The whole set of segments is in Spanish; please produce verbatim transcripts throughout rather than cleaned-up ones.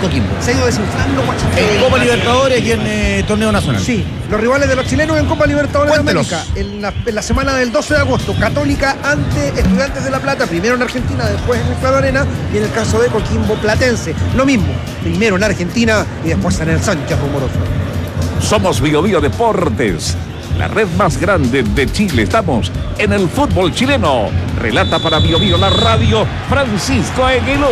Coquimbo. Se ha ido desinflando Guachipato. En Copa Libertadores y en eh, Torneo Nacional. Sí, los rivales de los chilenos en Copa Libertadores de Cuéntelos. América. En la, en la semana del doce de agosto, Católica ante Estudiantes de La Plata, primero en Argentina, después en el Claro Arena, y en el caso de Coquimbo Platense, lo mismo, primero en Argentina y después en el Sánchez Rumoroso. Somos Bio Bio Deportes, la red más grande de Chile. Estamos en el fútbol chileno. Relata para Bio Bio la radio Francisco Aguiluz.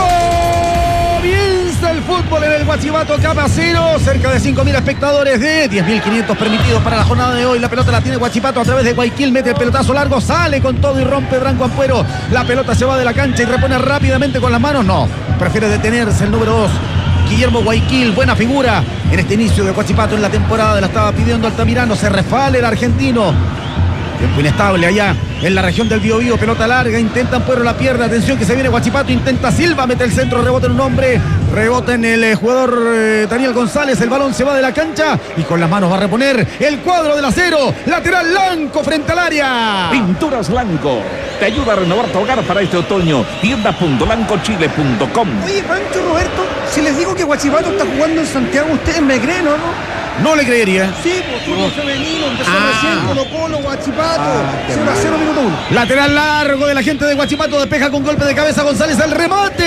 Comienza el fútbol en el Guachipato Capa Cero. Cerca de cinco mil espectadores de diez mil quinientos permitidos para la jornada de hoy. La pelota la tiene Guachipato a través de Guayaquil. Mete el pelotazo largo, sale con todo y rompe Branco Ampuero. La pelota se va de la cancha y repone rápidamente con las manos. No, prefiere detenerse el número dos. Guillermo Guayaquil, buena figura en este inicio de Guachipato en la temporada. La estaba pidiendo Altamirano, se refale el argentino. Tiempo inestable allá en la región del Biobío, pelota larga, intenta Ampuero, la pierde, atención que se viene Guachipato, intenta Silva, mete el centro, rebota en un hombre, rebota en el eh, jugador eh, Daniel González, el balón se va de la cancha y con las manos va a reponer el cuadro del Acero, lateral Lanco frente al área. Pinturas Lanco te ayuda a renovar tu hogar para este otoño. tienda punto lanco chile punto com. Oye, Pancho, Roberto, si les digo que Guachipato está jugando en Santiago, ustedes me creen, ¿o no? No le creería. Sí, pues fútbol femenino, empezó Ah. recién Colo Colo, Guachipato, Ah, cero a cero, minuto uno. Lateral largo de la gente de Guachipato, despeja con golpe de cabeza González al remate.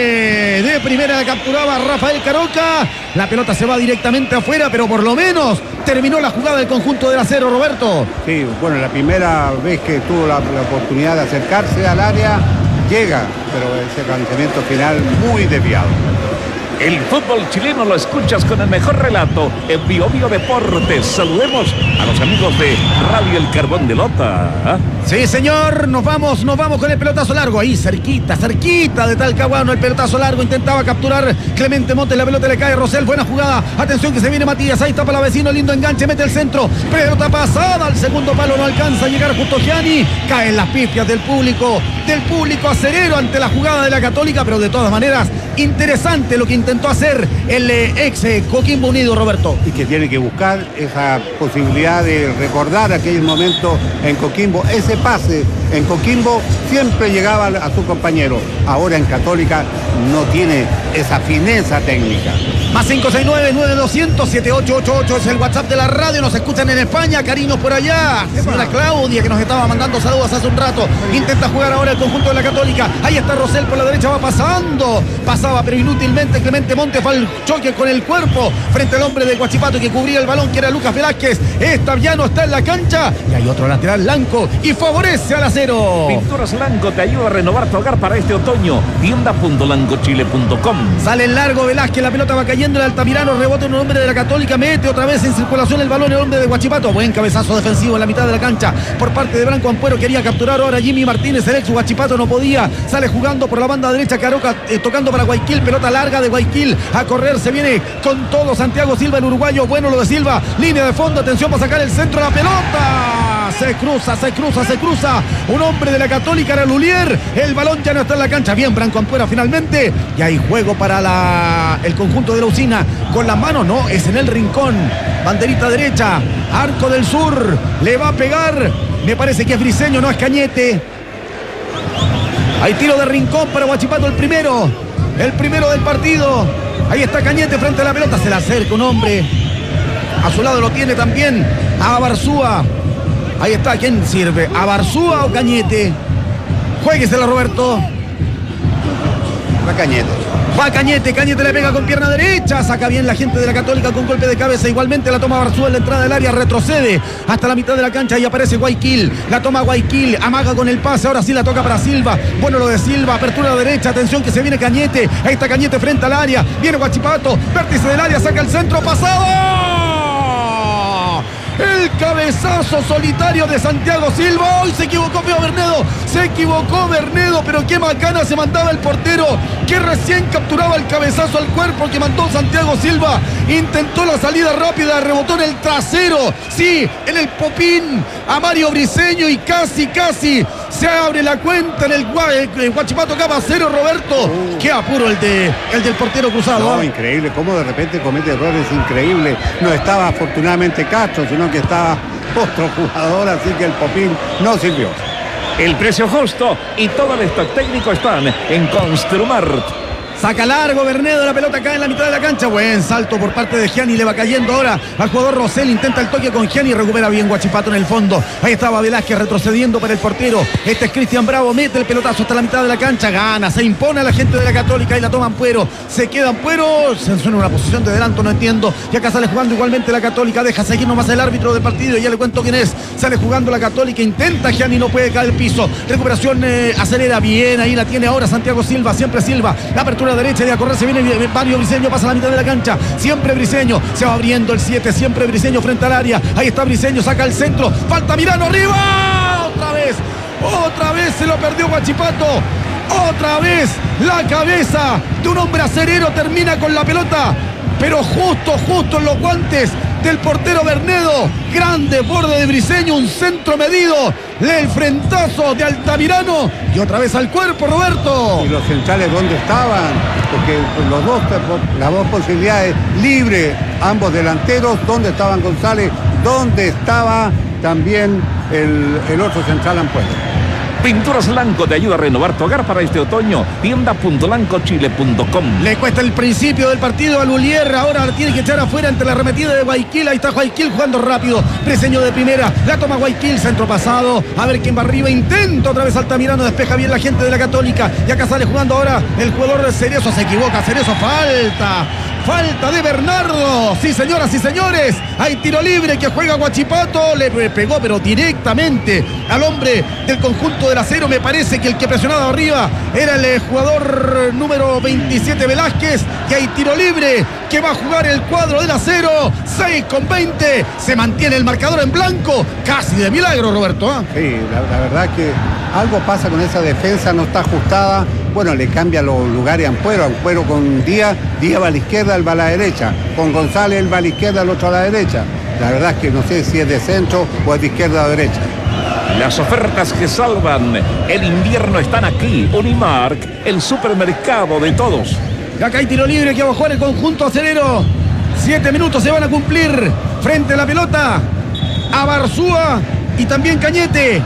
De primera la capturaba Rafael Caroca. La pelota se va directamente afuera, pero por lo menos terminó la jugada del conjunto del Acero, Roberto. Sí, bueno, la primera vez que tuvo la, la oportunidad de acercarse al área, llega, pero ese lanzamiento final muy desviado. El fútbol chileno lo escuchas con el mejor relato en Bio Bio Deportes. Saludemos a los amigos de Radio El Carbón de Lota. ¿Ah? Sí, señor, nos vamos, nos vamos con el pelotazo largo. Ahí, cerquita, cerquita de Talcahuano, el pelotazo largo. Intentaba capturar Clemente Montes, la pelota le cae a Rosell. Buena jugada, atención que se viene Matías. Ahí está para la vecino, lindo enganche, mete el centro. Pelota pasada, al segundo palo no alcanza a llegar justo Gianni. Caen las pifias del público, del público acerero ante la jugada de la Católica, pero de todas maneras, interesante lo que intentó hacer el eh, ex eh, Coquimbo Unido, Roberto. Y que tiene que buscar esa posibilidad de recordar aquel momento en Coquimbo. Ese pase en Coquimbo siempre llegaba a su compañero. Ahora en Católica no tiene esa fineza técnica. Más cinco seis nueve, nueve dos cero cero, siete ocho ocho ocho es el WhatsApp de la radio. Nos escuchan en España. Cariños por allá. Señora Claudia, que nos estaba mandando saludos hace un rato. Intenta jugar ahora el conjunto de la Católica. Ahí está Rosell por la derecha, va pasando. Pasaba, pero inútilmente. Clemente Montes fue al choque con el cuerpo frente al hombre de Guachipato que cubría el balón, que era Lucas Velázquez. Esta ya no está en la cancha. Y hay otro lateral Blanco y favorece al Acero. Pinturas Lanco te ayuda a renovar tu hogar para este otoño. tienda punto lanco chile punto com. Sale en largo Velázquez, la pelota va cayendo, el Altamirano rebota en un hombre de la Católica, mete otra vez en circulación el balón el hombre de Guachipato. Buen cabezazo defensivo en la mitad de la cancha por parte de Branco Ampuero. Quería capturar ahora Jimmy Martínez, el ex Guachipato no podía. Sale jugando por la banda derecha Caroca, eh, tocando para Guayaquil, pelota larga de Guayaquil. A correr se viene con todo Santiago Silva, el uruguayo. Bueno lo de Silva, línea de fondo, atención para sacar el centro de la pelota. Se cruza, se cruza, se cruza. Un hombre de la Católica era Lulier. El balón ya no está en la cancha. Bien, Branco Ampuero finalmente. Y hay juego para la, el conjunto de la Usina. Con la mano, no, es en el rincón. Banderita derecha. Arco del Sur. Le va a pegar. Me parece que es Briseño, no es Cañete. Hay tiro de rincón para Guachipato, el primero. El primero del partido. Ahí está Cañete frente a la pelota. Se le acerca un hombre. A su lado lo tiene también a Barzúa. Ahí está, ¿quién sirve? ¿A Barzúa o Cañete? Juéguesela, Roberto. Va Cañete. Va Cañete, Cañete le pega con pierna derecha, saca bien la gente de la Católica con golpe de cabeza, igualmente la toma Barzúa en la entrada del área, retrocede hasta la mitad de la cancha y aparece Guayaquil, la toma Guayaquil, amaga con el pase, ahora sí la toca para Silva, bueno lo de Silva, apertura derecha, atención que se viene Cañete, ahí está Cañete frente al área, viene Guachipato, vértice del área, saca el centro, pasado. El cabezazo solitario de Santiago Silva. Hoy se equivocó Feo Bernedo. Se equivocó Bernedo, pero qué macana se mandaba el portero, que recién capturaba el cabezazo al cuerpo que mandó Santiago Silva. Intentó la salida rápida, rebotó en el trasero. Sí, en el popín a Mario Briseño y casi, casi se abre la cuenta en el, el Guachipato Capa Cero, Roberto. Uh. Qué apuro el, de, el del portero cruzado. No, increíble, cómo de repente comete errores increíbles. No estaba afortunadamente Castro, sino que estaba otro jugador, así que el popín no sirvió. El precio justo y todo el stock técnico están en Construmart. Saca largo Bernedo, la pelota cae en la mitad de la cancha. Buen salto por parte de Gianni, le va cayendo ahora al jugador Rosell. Intenta el toque con Gianni, recupera bien Huachipato en el fondo. Ahí estaba Velázquez retrocediendo para el portero. Este es Cristian Bravo, mete el pelotazo hasta la mitad de la cancha. Gana, se impone a la gente de la Católica y la toma Ampuero. Se queda Ampuero, se suena una posición de adelanto, no entiendo. Y acá sale jugando igualmente la Católica. Deja seguir nomás el árbitro del partido. Ya le cuento quién es. Sale jugando la Católica, intenta Gianni, no puede caer al piso. Recuperación, eh, acelera bien. Ahí la tiene ahora Santiago Silva, siempre Silva. La apertura derecha de a correr, se viene Mario Briseño, pasa a la mitad de la cancha. Siempre Briseño, se va abriendo el siete. Siempre Briseño frente al área. Ahí está Briseño, saca el centro. Falta Mirano arriba. Otra vez. Otra vez se lo perdió Huachipato. Otra vez la cabeza de un hombre acerero termina con la pelota, pero justo, justo en los guantes del portero Bernedo. Grande borde de Briseño, un centro medido, el frentazo de Altamirano y otra vez al cuerpo, Roberto. ¿Y los centrales dónde estaban? Porque los dos, las dos posibilidades libre, ambos delanteros. ¿Dónde estaban González? ¿Dónde estaba también el, el otro central Ampuero? Pinturas Lanco te ayuda a renovar tu hogar para este otoño. tienda punto lanco chile punto com. Le cuesta el principio del partido a Lulier. Ahora la tiene que echar afuera ante la arremetida de Guayaquil. Ahí está Guayaquil jugando rápido. Briseño de primera. La toma Guayaquil. Centro pasado. A ver quién va arriba. Intenta otra vez Altamirano. Despeja bien la gente de la Católica. Y acá sale jugando ahora el jugador de Cerezo. Se equivoca. Cerezo, falta. Falta de Bernardo. Sí, señoras y señores. Hay tiro libre que juega Huachipato. Le pegó, pero directamente al hombre del conjunto del Acero. Me parece que el que presionaba arriba era el jugador número veintisiete, Velázquez. Y hay tiro libre que va a jugar el cuadro del Acero. seis con veinte. Se mantiene el marcador en blanco. Casi de milagro, Roberto. ¿eh? Sí, la, la verdad que algo pasa con esa defensa. No está ajustada. Bueno, le cambia los lugares a Ampuero. Ampuero con Díaz. Díaz va a la izquierda, él va a la derecha. Con González, él va a la izquierda, el otro a la derecha. La verdad es que no sé si es de centro o es de izquierda o derecha. Las ofertas que salvan el invierno están aquí. Unimark, el supermercado de todos. Acá hay tiro libre que va a jugar el conjunto acerero. Siete minutos se van a cumplir. Frente a la pelota a Barzúa y también Cañete.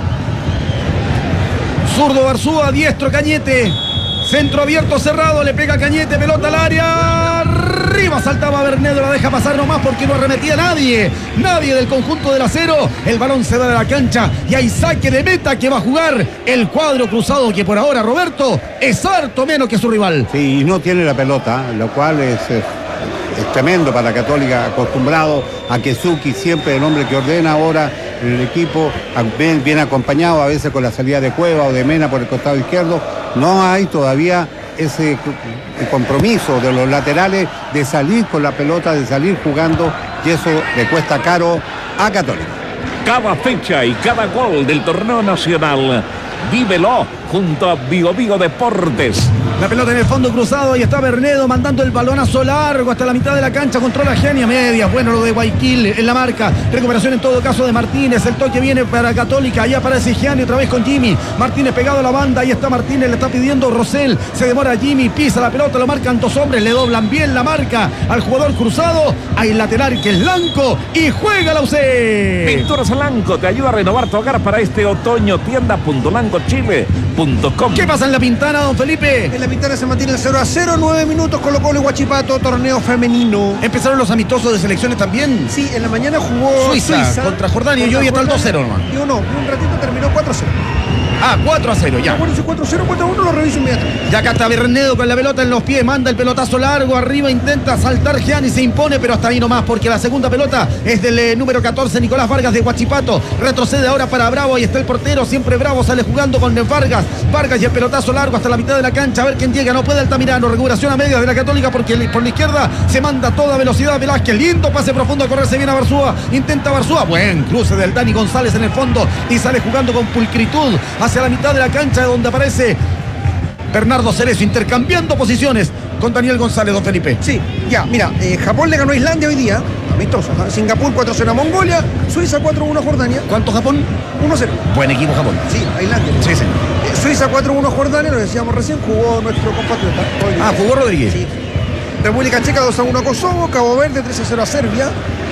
Zurdo Barzúa, diestro Cañete. Centro abierto cerrado, le pega Cañete, pelota al área. Arriba saltaba Bernedo, la deja pasar nomás porque no arremetía nadie. Nadie del conjunto del Acero. El balón se va de la cancha y hay saque de meta que va a jugar el cuadro cruzado, que por ahora, Roberto, es harto menos que su rival. Sí, y no tiene la pelota, lo cual es, es, es tremendo para la Católica, acostumbrado a que Zucchi, siempre el hombre que ordena ahora en el equipo, bien, bien acompañado a veces con la salida de Cueva o de Mena por el costado izquierdo. No hay todavía ese compromiso de los laterales de salir con la pelota, de salir jugando, y eso le cuesta caro a Católica. Cada fecha y cada gol del torneo nacional, vívelo junto a Bio Bio Deportes. La pelota en el fondo cruzado y está Bernedo mandando el balonazo largo hasta la mitad de la cancha. Controla Gianni a medias. Bueno, lo de Guayaquil en la marca. Recuperación en todo caso de Martínez. El toque viene para Católica. Ahí aparece Gianni otra vez con Jimmy. Martínez pegado a la banda. Ahí está Martínez. Le está pidiendo Rosell. Se demora Jimmy. Pisa la pelota. Lo marcan dos hombres. Le doblan bien la marca al jugador cruzado. Hay lateral que es Lanco. Y juega la U C. Pinturas Lanco te ayuda a renovar tu hogar para este otoño. tienda punto lanco chile punto com. ¿Qué pasa en la Pintana, don Felipe? En la Pintana se mantiene el cero a cero, nueve minutos, Colo Colo y Huachipato, torneo femenino. ¿Empezaron los amistosos de selecciones también? Sí, en la mañana jugó Suiza, Suiza contra Jordania, y hoy está el dos cero nomás. Yo no, un ratito terminó cuatro a cero. Ah, cuatro a cero, ya. Acuérdense, cuatro a cero, cuatro a uno, lo reviso inmediatamente. Ya acá está Bernedo con la pelota en los pies, manda el pelotazo largo, arriba intenta saltar Gianni, se impone, pero hasta ahí nomás, porque la segunda pelota es del eh, número catorce, Nicolás Vargas de Huachipato. Retrocede ahora para Bravo, ahí está el portero, siempre Bravo, sale jugando con Vargas. Vargas y el pelotazo largo hasta la mitad de la cancha, a ver quién llega, no puede Altamirano, recuperación a medias de la Católica, porque por la izquierda se manda toda velocidad Velázquez, lindo pase profundo a correrse bien a Barzúa, intenta Barzúa, buen cruce del Dani González en el fondo, y sale jugando con pulcritud hacia la mitad de la cancha, donde aparece Bernardo Cerezo, intercambiando posiciones con Daniel González, don Felipe. Sí, ya, mira, eh, Japón le ganó a Islandia hoy día, amistoso, ¿no? Singapur cuatro a cero a Mongolia, Suiza cuatro a uno a Jordania. ¿Cuánto Japón? uno a cero. Buen equipo Japón. Sí, a Islandia. Sí, sí. Eh, Suiza cuatro a uno a Jordania, lo decíamos recién, jugó nuestro compatriota. Hoy, Ah, jugó Rodríguez. Sí. República Checa dos a uno a Kosovo, Cabo Verde tres a cero a Serbia,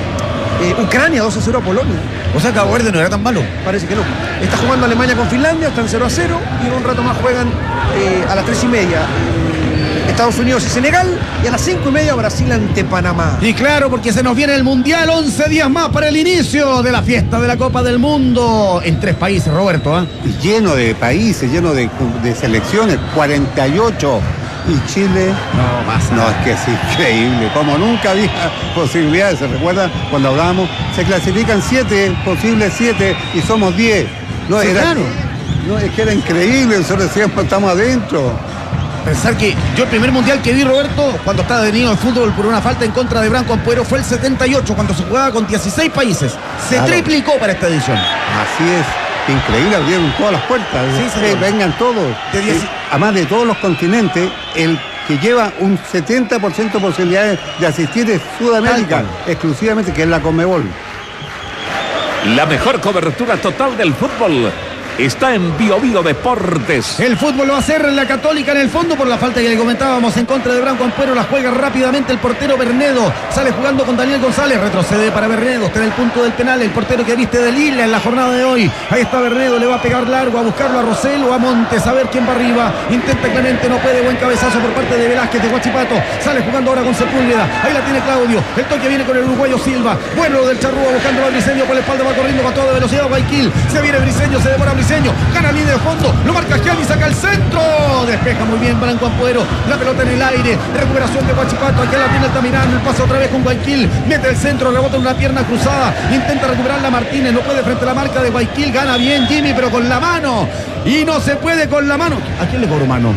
eh, Ucrania dos a cero a Polonia. O sea, Cabo Verde no era tan malo. Parece que no. Está jugando Alemania con Finlandia, están cero a cero y en un rato más juegan eh, a las tres y media. Eh, Estados Unidos y Senegal, y a las cinco y media Brasil ante Panamá. Y claro, porque se nos viene el Mundial, once días más para el inicio de la fiesta de la Copa del Mundo en tres países, Roberto. ¿eh? Lleno de países, lleno de, de selecciones, cuarenta y ocho. Y Chile, No pasa. no, es que es increíble, como nunca había posibilidades, ¿se recuerdan? Cuando hablábamos, se clasifican siete, posibles siete, y somos diez. No, Sí, era, claro. no, es que era increíble, nosotros decíamos, estamos adentro. Pensar que yo el primer mundial que vi, Roberto, cuando estaba detenido en fútbol por una falta en contra de Branco Ampuero, fue el setenta y ocho, cuando se jugaba con dieciséis países. Se Claro. triplicó para esta edición. Así es. Increíble, abrieron todas las puertas. Sí, señor. Eh, vengan todos. De diez- Eh, además de todos los continentes, el que lleva un setenta por ciento de posibilidades de asistir es Sudamérica, Tal exclusivamente, que es la Conmebol. La mejor cobertura total del fútbol está en Bio Bio Deportes. El fútbol lo va a hacer la Católica en el fondo por la falta que le comentábamos en contra de Branco Ampuero. La juega rápidamente el portero Bernedo. Sale jugando con Daniel González. Retrocede para Bernedo. Está en el punto del penal. El portero que viste de Lila en la jornada de hoy. Ahí está Bernedo. Le va a pegar largo a buscarlo a Rosell o a Montes. A ver quién va arriba. Intenta Clemente. No puede. Buen cabezazo por parte de Velázquez de Huachipato. Sale jugando ahora con Sepúlveda. Ahí la tiene Claudio. El toque viene con el uruguayo Silva. Bueno lo del Charrúa buscando a Briseño por la espalda. Va corriendo con toda velocidad. Guayaquil. Se viene Briseño. Se demora Briseño. Gana línea de fondo. Lo marca Gianni. Saca el centro. Despeja muy bien Branco Ampuero. La pelota en el aire. Recuperación de Huachipato. Aquí la tiene Altamirano. El pase otra vez con Guayaquil. Mete el centro. Rebota en una pierna cruzada. Intenta recuperarla Martínez. No puede frente a la marca de Guayaquil. Gana bien Jimmy, pero con la mano. Y no se puede con la mano. ¿A quién le cobró mano?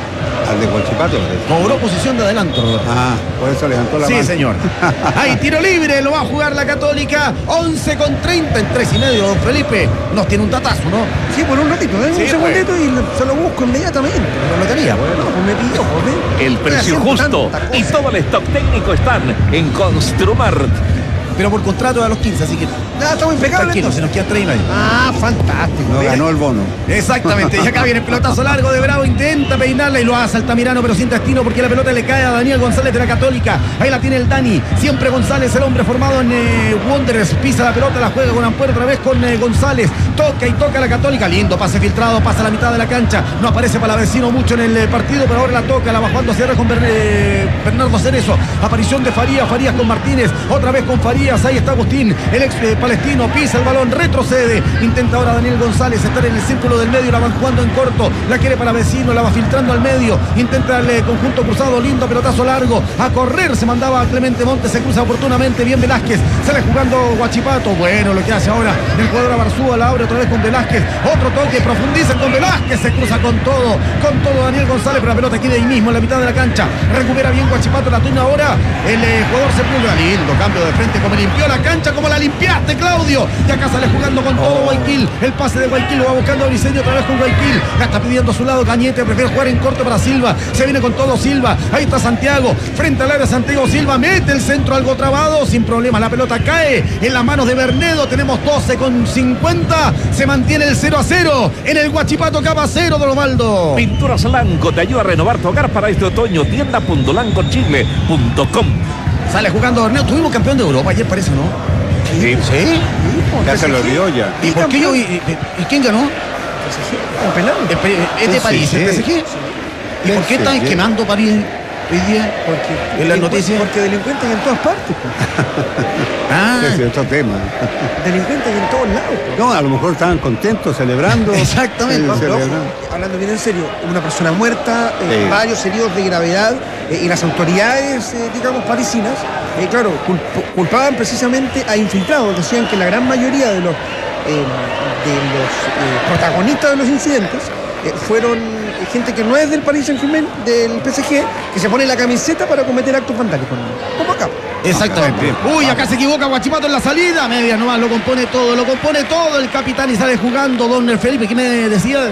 Al de Huachipato. Cobró posición de adelanto, Roberto. Ah, por eso levantó la Sí, mano. señor. Hay tiro libre, lo va a jugar la Católica. once con treinta en tres y medio, don Felipe. Nos tiene un tatazo, ¿no? Sí, por un ratito, ¿eh? Sí, un segundito y lo- se lo busco inmediatamente. No lo tenía, bueno. No, pues me pilló, pues, ¿eh? El Estoy precio haciendo justo tanta y cosa. todo el stock técnico están en Construmart. Pero por contrato a los quince, así que Ah, estamos impecables. tranquilo, se entonces. nos quedan tres y medio. Ah, fantástico. No ¿eh? ganó el bono. Exactamente, y acá viene el pelotazo largo de Bravo, intenta peinarla y lo hace Altamirano, pero sin destino porque la pelota le cae a Daniel González de la Católica. Ahí la tiene el Dani, siempre González, el hombre formado en eh, Wanderers, pisa la pelota, la juega con Ampuero otra vez con eh, González, toca y toca la Católica, lindo pase filtrado, pasa a la mitad de la cancha, no aparece para vecino mucho en el eh, partido, pero ahora la toca, la bajando hacia arriba con Bern- eh, Bernardo Cerezo, aparición de Farías, Farías con Martínez, otra vez con Farías, ahí está Agustín, el ex eh, palestino, pisa el balón, retrocede, intenta ahora Daniel González estar en el círculo del medio, la van jugando en corto, la quiere para vecino, la va filtrando al medio, intenta el eh, conjunto cruzado, lindo pelotazo largo, a correr se mandaba a Clemente Montes, se cruza oportunamente, bien Velázquez, sale jugando Huachipato, bueno lo que hace ahora el jugador Abarzúa, la abre otra vez con Velázquez, otro toque, profundiza con Velázquez, se cruza con todo, con todo Daniel González, pero la pelota aquí de ahí mismo en la mitad de la cancha, recupera bien Huachipato, la tuna ahora el eh, jugador Sepúlveda, lindo cambio de frente, como limpió la cancha, como la limpiaste Claudio, y acá sale jugando con todo Guayaquil, el pase de Guayaquil lo va buscando a Briseño otra vez con Guayaquil, ya está pidiendo a su lado Cañete, prefiere jugar en corto para Silva, se viene con todo Silva, ahí está Santiago, frente al área Santiago Silva, mete el centro algo trabado, sin problema, la pelota cae en las manos de Bernedo, tenemos doce con cincuenta, se mantiene el cero a cero en el Huachipato Cava cero, Don Osvaldo. Pinturas Lanco te ayuda a renovar tu hogar para este otoño. Tienda punto lanco chile punto com. Sale jugando Bernedo, tuvimos campeón de Europa ayer parece, ¿no? Sí. ¿Sí? Ya se lo olvidó ya. ¿Y por qué yo? ¿Y, y- y quién ganó? Campeón. El P- Es de Sí, París, sí. el P S G. ¿Y por qué están Sí, sí. quemando París hoy día? Porque, ¿En las noticias? Porque delincuentes en todas partes, pues. Ah, Ese es otro tema. Delincuentes en todos lados, pues. No, a lo mejor estaban contentos, celebrando. Exactamente. Eh, No, pero ojo, celebrando. hablando bien en serio, una persona muerta, eh, Sí. varios heridos de gravedad, eh, y las autoridades, eh, digamos, parisinas, eh, claro, culp- culpaban precisamente a infiltrados, decían que la gran mayoría de los, eh, de los eh, protagonistas de los incidentes eh, fueron eh, gente que no es del Paris Saint-Germain, del P S G, que se pone la camiseta para cometer actos vandálicos, como acá. exactamente. Uy, acá se equivoca Guachipato en la salida. Media nomás, lo compone todo, lo compone todo el capitán y sale jugando Don Felipe. ¿Qué me decía?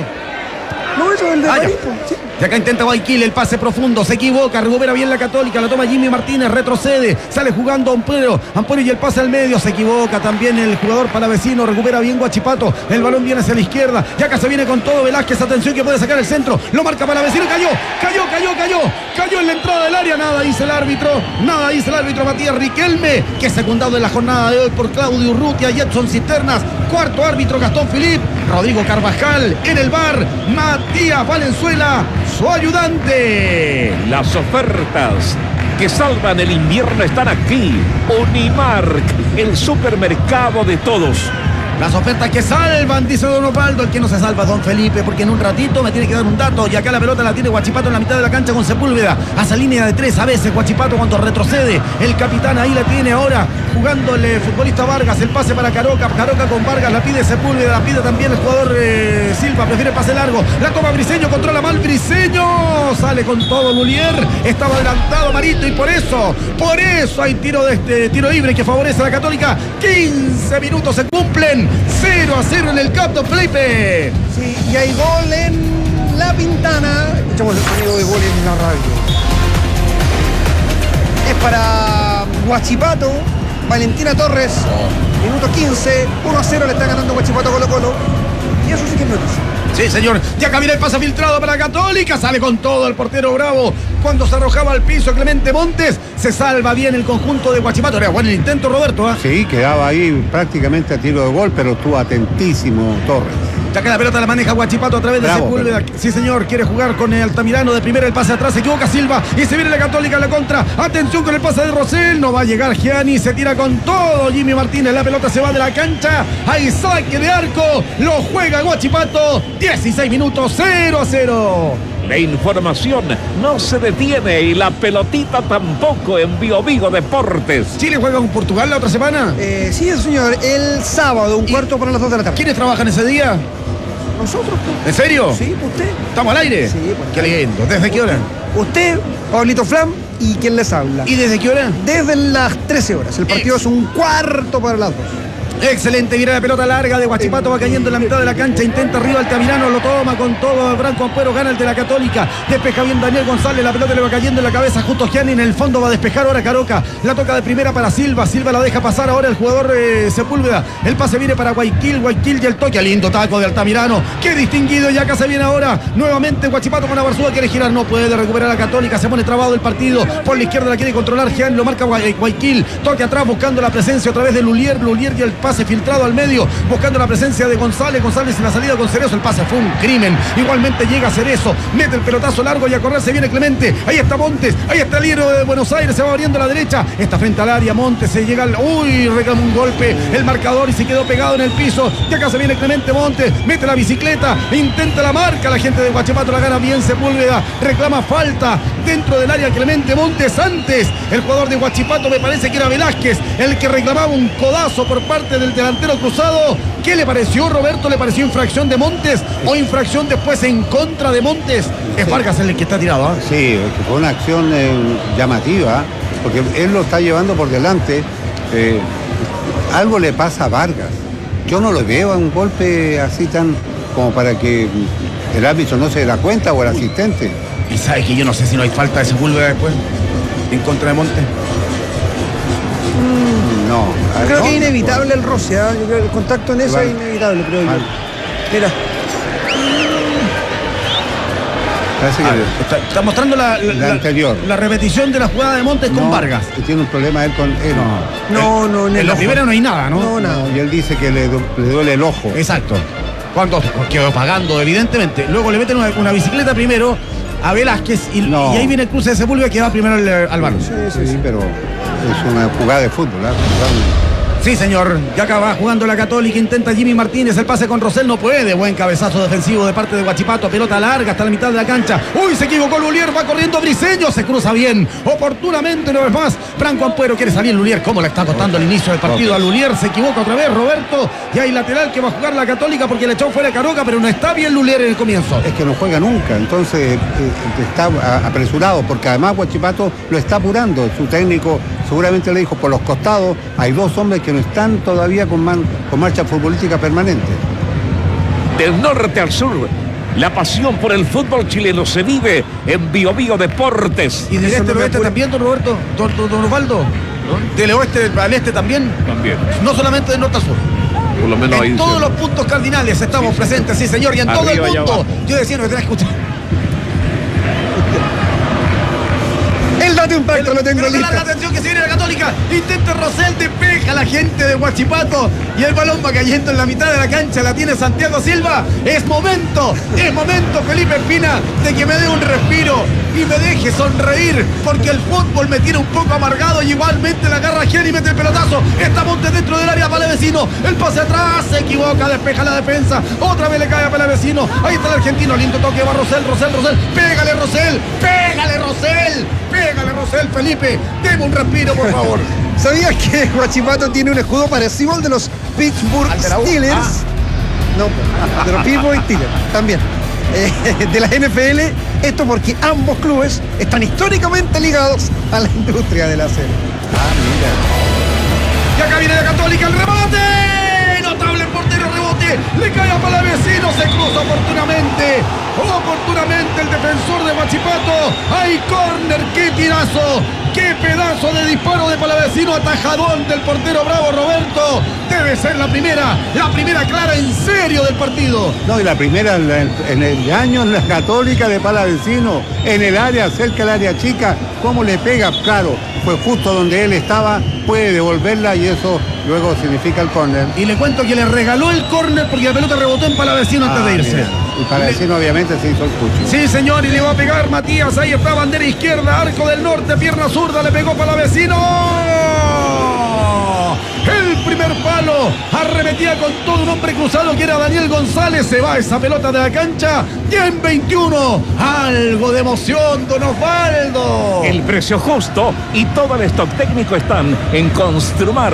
No, eso es el de Ah, ya. París, pues, sí. Y acá intenta Guayaquil el pase profundo, se equivoca, recupera bien la Católica, la toma Jimmy Martínez, retrocede, sale jugando Ampuero, Ampuero y el pase al medio, se equivoca también el jugador palavecino, recupera bien Huachipato, el balón viene hacia la izquierda, y acá se viene con todo Velázquez, atención que puede sacar el centro, lo marca palavecino, cayó, cayó, cayó, cayó, cayó en la entrada del área, nada dice el árbitro, nada dice el árbitro Matías Riquelme, que es secundado en la jornada de hoy por Claudio Urrutia y Edson Cisternas, cuarto árbitro Gastón Philippe, Rodrigo Carvajal en el bar, Matías Valenzuela, su ayudante. Las ofertas que salvan el invierno están aquí. Unimark, el supermercado de todos. Las ofertas que salvan, dice don Osvaldo. El que no se salva, don Felipe, porque en un ratito me tiene que dar un dato. Y acá la pelota la tiene Huachipato en la mitad de la cancha con Sepúlveda. Hace línea de tres a veces Huachipato cuando retrocede. El capitán ahí la tiene ahora, jugándole futbolista Vargas. El pase para Caroca. Caroca con Vargas, la pide Sepúlveda, la pide también el jugador eh, Silva. Prefiere pase largo. La toma Briseño, controla mal Briseño. Sale con todo Lulier. Estaba adelantado Marito y por eso, por eso hay tiro de este tiro libre que favorece a la Católica. quince minutos se cumplen. cero a cero en el Capto, Felipe. Sí, y hay gol en La Pintana. Escuchamos el sonido de gol en la radio. Es para Huachipato. Valentina Torres. Minuto quince. uno a cero le está ganando Huachipato Colo Colo. Y eso sí que es noticia. Sí, señor. Ya acá viene el pase filtrado para Católica. Sale con todo el portero Bravo. Cuando se arrojaba al piso Clemente Montes, se salva bien el conjunto de Huachipato. Era bueno el intento, Roberto. ¿eh? Sí, quedaba ahí prácticamente a tiro de gol, pero estuvo atentísimo Torres. Ya que la pelota la maneja Huachipato a través de Bravo, Sepúlveda. pero... Sí, señor, quiere jugar con el Altamirano. De primera el pase atrás, se equivoca Silva y se viene la Católica en la contra. Atención con el pase de Rosell. No va a llegar Gianni, se tira con todo Jimmy Martínez. La pelota se va de la cancha. Hay saque de arco. Lo juega Huachipato. dieciséis minutos, cero a cero. La información no se detiene y la pelotita tampoco en Bio Vigo Deportes. ¿Chile juega con Portugal la otra semana? Eh, sí, señor. El sábado, un ¿Y cuarto para las dos de la tarde. ¿Quiénes trabajan ese día? Nosotros. ¿En serio? Sí, usted. ¿Estamos al aire? Sí, pues. Qué lindo. ¿Desde qué hora? Usted, Pablito Flam y quien les habla. ¿Y desde qué hora? Desde las trece horas. El partido es un cuarto para las dos. Excelente, mira la pelota larga de Huachipato, va cayendo en la mitad de la cancha, intenta arriba Altamirano, lo toma con todo Branco Ampuero, gana el de la Católica, despeja bien Daniel González, la pelota le va cayendo en la cabeza justo Gianni, en el fondo va a despejar ahora Caroca, la toca de primera para Silva, Silva la deja pasar ahora el jugador eh, Sepúlveda, el pase viene para Guayaquil, Guayaquil y el toque, lindo taco de Altamirano, qué distinguido, y acá se viene ahora nuevamente Huachipato con Abarzúa, quiere girar, no puede recuperar a la Católica, se pone trabado el partido, por la izquierda la quiere controlar Gianni, lo marca Guayaquil, toque atrás buscando la presencia otra vez de Lulier, Lulier y el pase filtrado al medio, buscando la presencia de González, González en la salida con Cerezo, el pase fue un crimen, igualmente llega Cerezo, mete el pelotazo largo y a correr se viene Clemente, ahí está Montes, ahí está el libro de Buenos Aires, se va abriendo a la derecha, está frente al área, Montes se llega al, uy, reclamó un golpe, el marcador y se quedó pegado en el piso, y acá se viene Clemente Montes, mete la bicicleta, intenta la marca, la gente de Huachipato la gana bien Sepúlveda, reclama falta dentro del área Clemente Montes, antes el jugador de Huachipato me parece que era Velázquez, el que reclamaba un codazo por parte del delantero cruzado. ¿Qué le pareció, Roberto? ¿Le pareció infracción de Montes o infracción después en contra de Montes? Es Vargas el que está tirado, ¿eh? Sí, fue una acción eh, llamativa, porque él lo está llevando por delante. Eh, algo le pasa a Vargas. Yo no lo veo a un golpe así tan como para que el árbitro no se da cuenta o el asistente. Y sabe que yo no sé si no hay falta de Sepúlveda después en contra de Montes. No. Yo creo no, que es inevitable el roce, ¿eh? Yo creo que el contacto en eso Vale. es inevitable, creo yo. Vale. Mira. Parece que Ah, está, está mostrando la, la, La anterior. la repetición de la jugada de Montes con no, Vargas. que tiene un problema él con él. No, no, en En el la ojo. primera no hay nada, ¿no? No, nada. No, y él dice que le, du- le duele el ojo. Exacto. ¿Cuánto? Quedó pagando, evidentemente. Luego le meten una, una bicicleta primero a Velázquez y, No. y ahí viene el cruce de Sepúlveda que va primero al, al balón. Sí, sí, Sí, sí. pero es una jugada de fútbol, ¿ah? Sí, señor. Ya acá va jugando la Católica. Intenta Jimmy Martínez. El pase con Rosell no puede. Buen cabezazo defensivo de parte de Huachipato. Pelota larga hasta la mitad de la cancha. Uy, se equivocó Lulier. Va corriendo Briseño. Se cruza bien. Oportunamente una vez más. Franco Ampuero quiere salir Lulier. ¿Cómo le está costando el inicio del partido a Lulier? Se equivoca otra vez Roberto. Y hay lateral que va a jugar la Católica porque le echó fuera Caroca, pero no está bien Lulier en el comienzo. Es que no juega nunca, entonces eh, está a- apresurado, porque además Huachipato lo está apurando. Su técnico seguramente le dijo, por los costados hay dos hombres que no están todavía con, man- con marcha futbolística permanente. Del norte al sur, la pasión por el fútbol chileno se vive en Bio Vigo Deportes. Y del Eso este no al me oeste apure. también, don Roberto. Don, don- don Osvaldo. Del oeste al este también. También. No solamente del norte al sur. Por lo menos ahí En todos se- los puntos cardinales estamos presentes, sí señor, y en todo el Arriba y mundo. abajo. Yo decía, no me tenés que escuchar. El dato impacto lo tengo Pero listo. la atención que se viene la Católica. Intenta Rosell, despeja la gente de Huachipato. Y el balón va cayendo en la mitad de la cancha. La tiene Santiago Silva. Es momento, es momento, Felipe Espina, de que me dé un respiro y me deje sonreír, porque el fútbol me tiene un poco amargado. Y igualmente la agarra Gianni y mete el pelotazo. Está Montes dentro del área, Palavecino. El pase atrás, se equivoca, despeja la defensa. Otra vez le cae a Palavecino. Ahí está el argentino, lindo toque, va Rosell, Rosell, Rosell. Pégale, Rosell, pégale, Rosell. Pégale, Rosell, Felipe. Deme un respiro, por favor. ¿Sabías que Huachipato tiene un escudo parecido al de los Pittsburgh Steelers? Ah. No, de los Pittsburgh Steelers también. Eh, de la N F L, esto porque ambos clubes están históricamente ligados a la industria del acero. Ah, mira. Y acá viene la Católica, el remate. Notable portero, rebote. Le cae a Palavecino, se cruza oportunamente. Oportunamente el defensor de Huachipato. ¡Ay, córner! ¡Qué tirazo! ¡Qué pedazo de disparo de Palavecino! Atajadón del portero bravo Roberto. Debe ser la primera, la primera clara en serio del partido. No, y la primera en, la, en el año en la Católica de Palavecino, en el área, cerca del área chica. ¿Cómo le pega? Claro, fue justo donde él estaba, puede devolverla y eso luego significa el córner. Y le cuento que le regaló el córner porque la pelota rebotó en Palavecino ah, antes de irse. Mira. Y Palavecino le... obviamente se hizo el pucho. Sí, señor, y le va a pegar Matías. Ahí está, bandera izquierda, arco del norte, pierna zurda, le pegó Palavecino. El primer palo, arremetía con todo un hombre cruzado que era Daniel González. Se va esa pelota de la cancha y en veintiuno, algo de emoción, don Osvaldo. El precio justo y todo el stock técnico están en Construmart.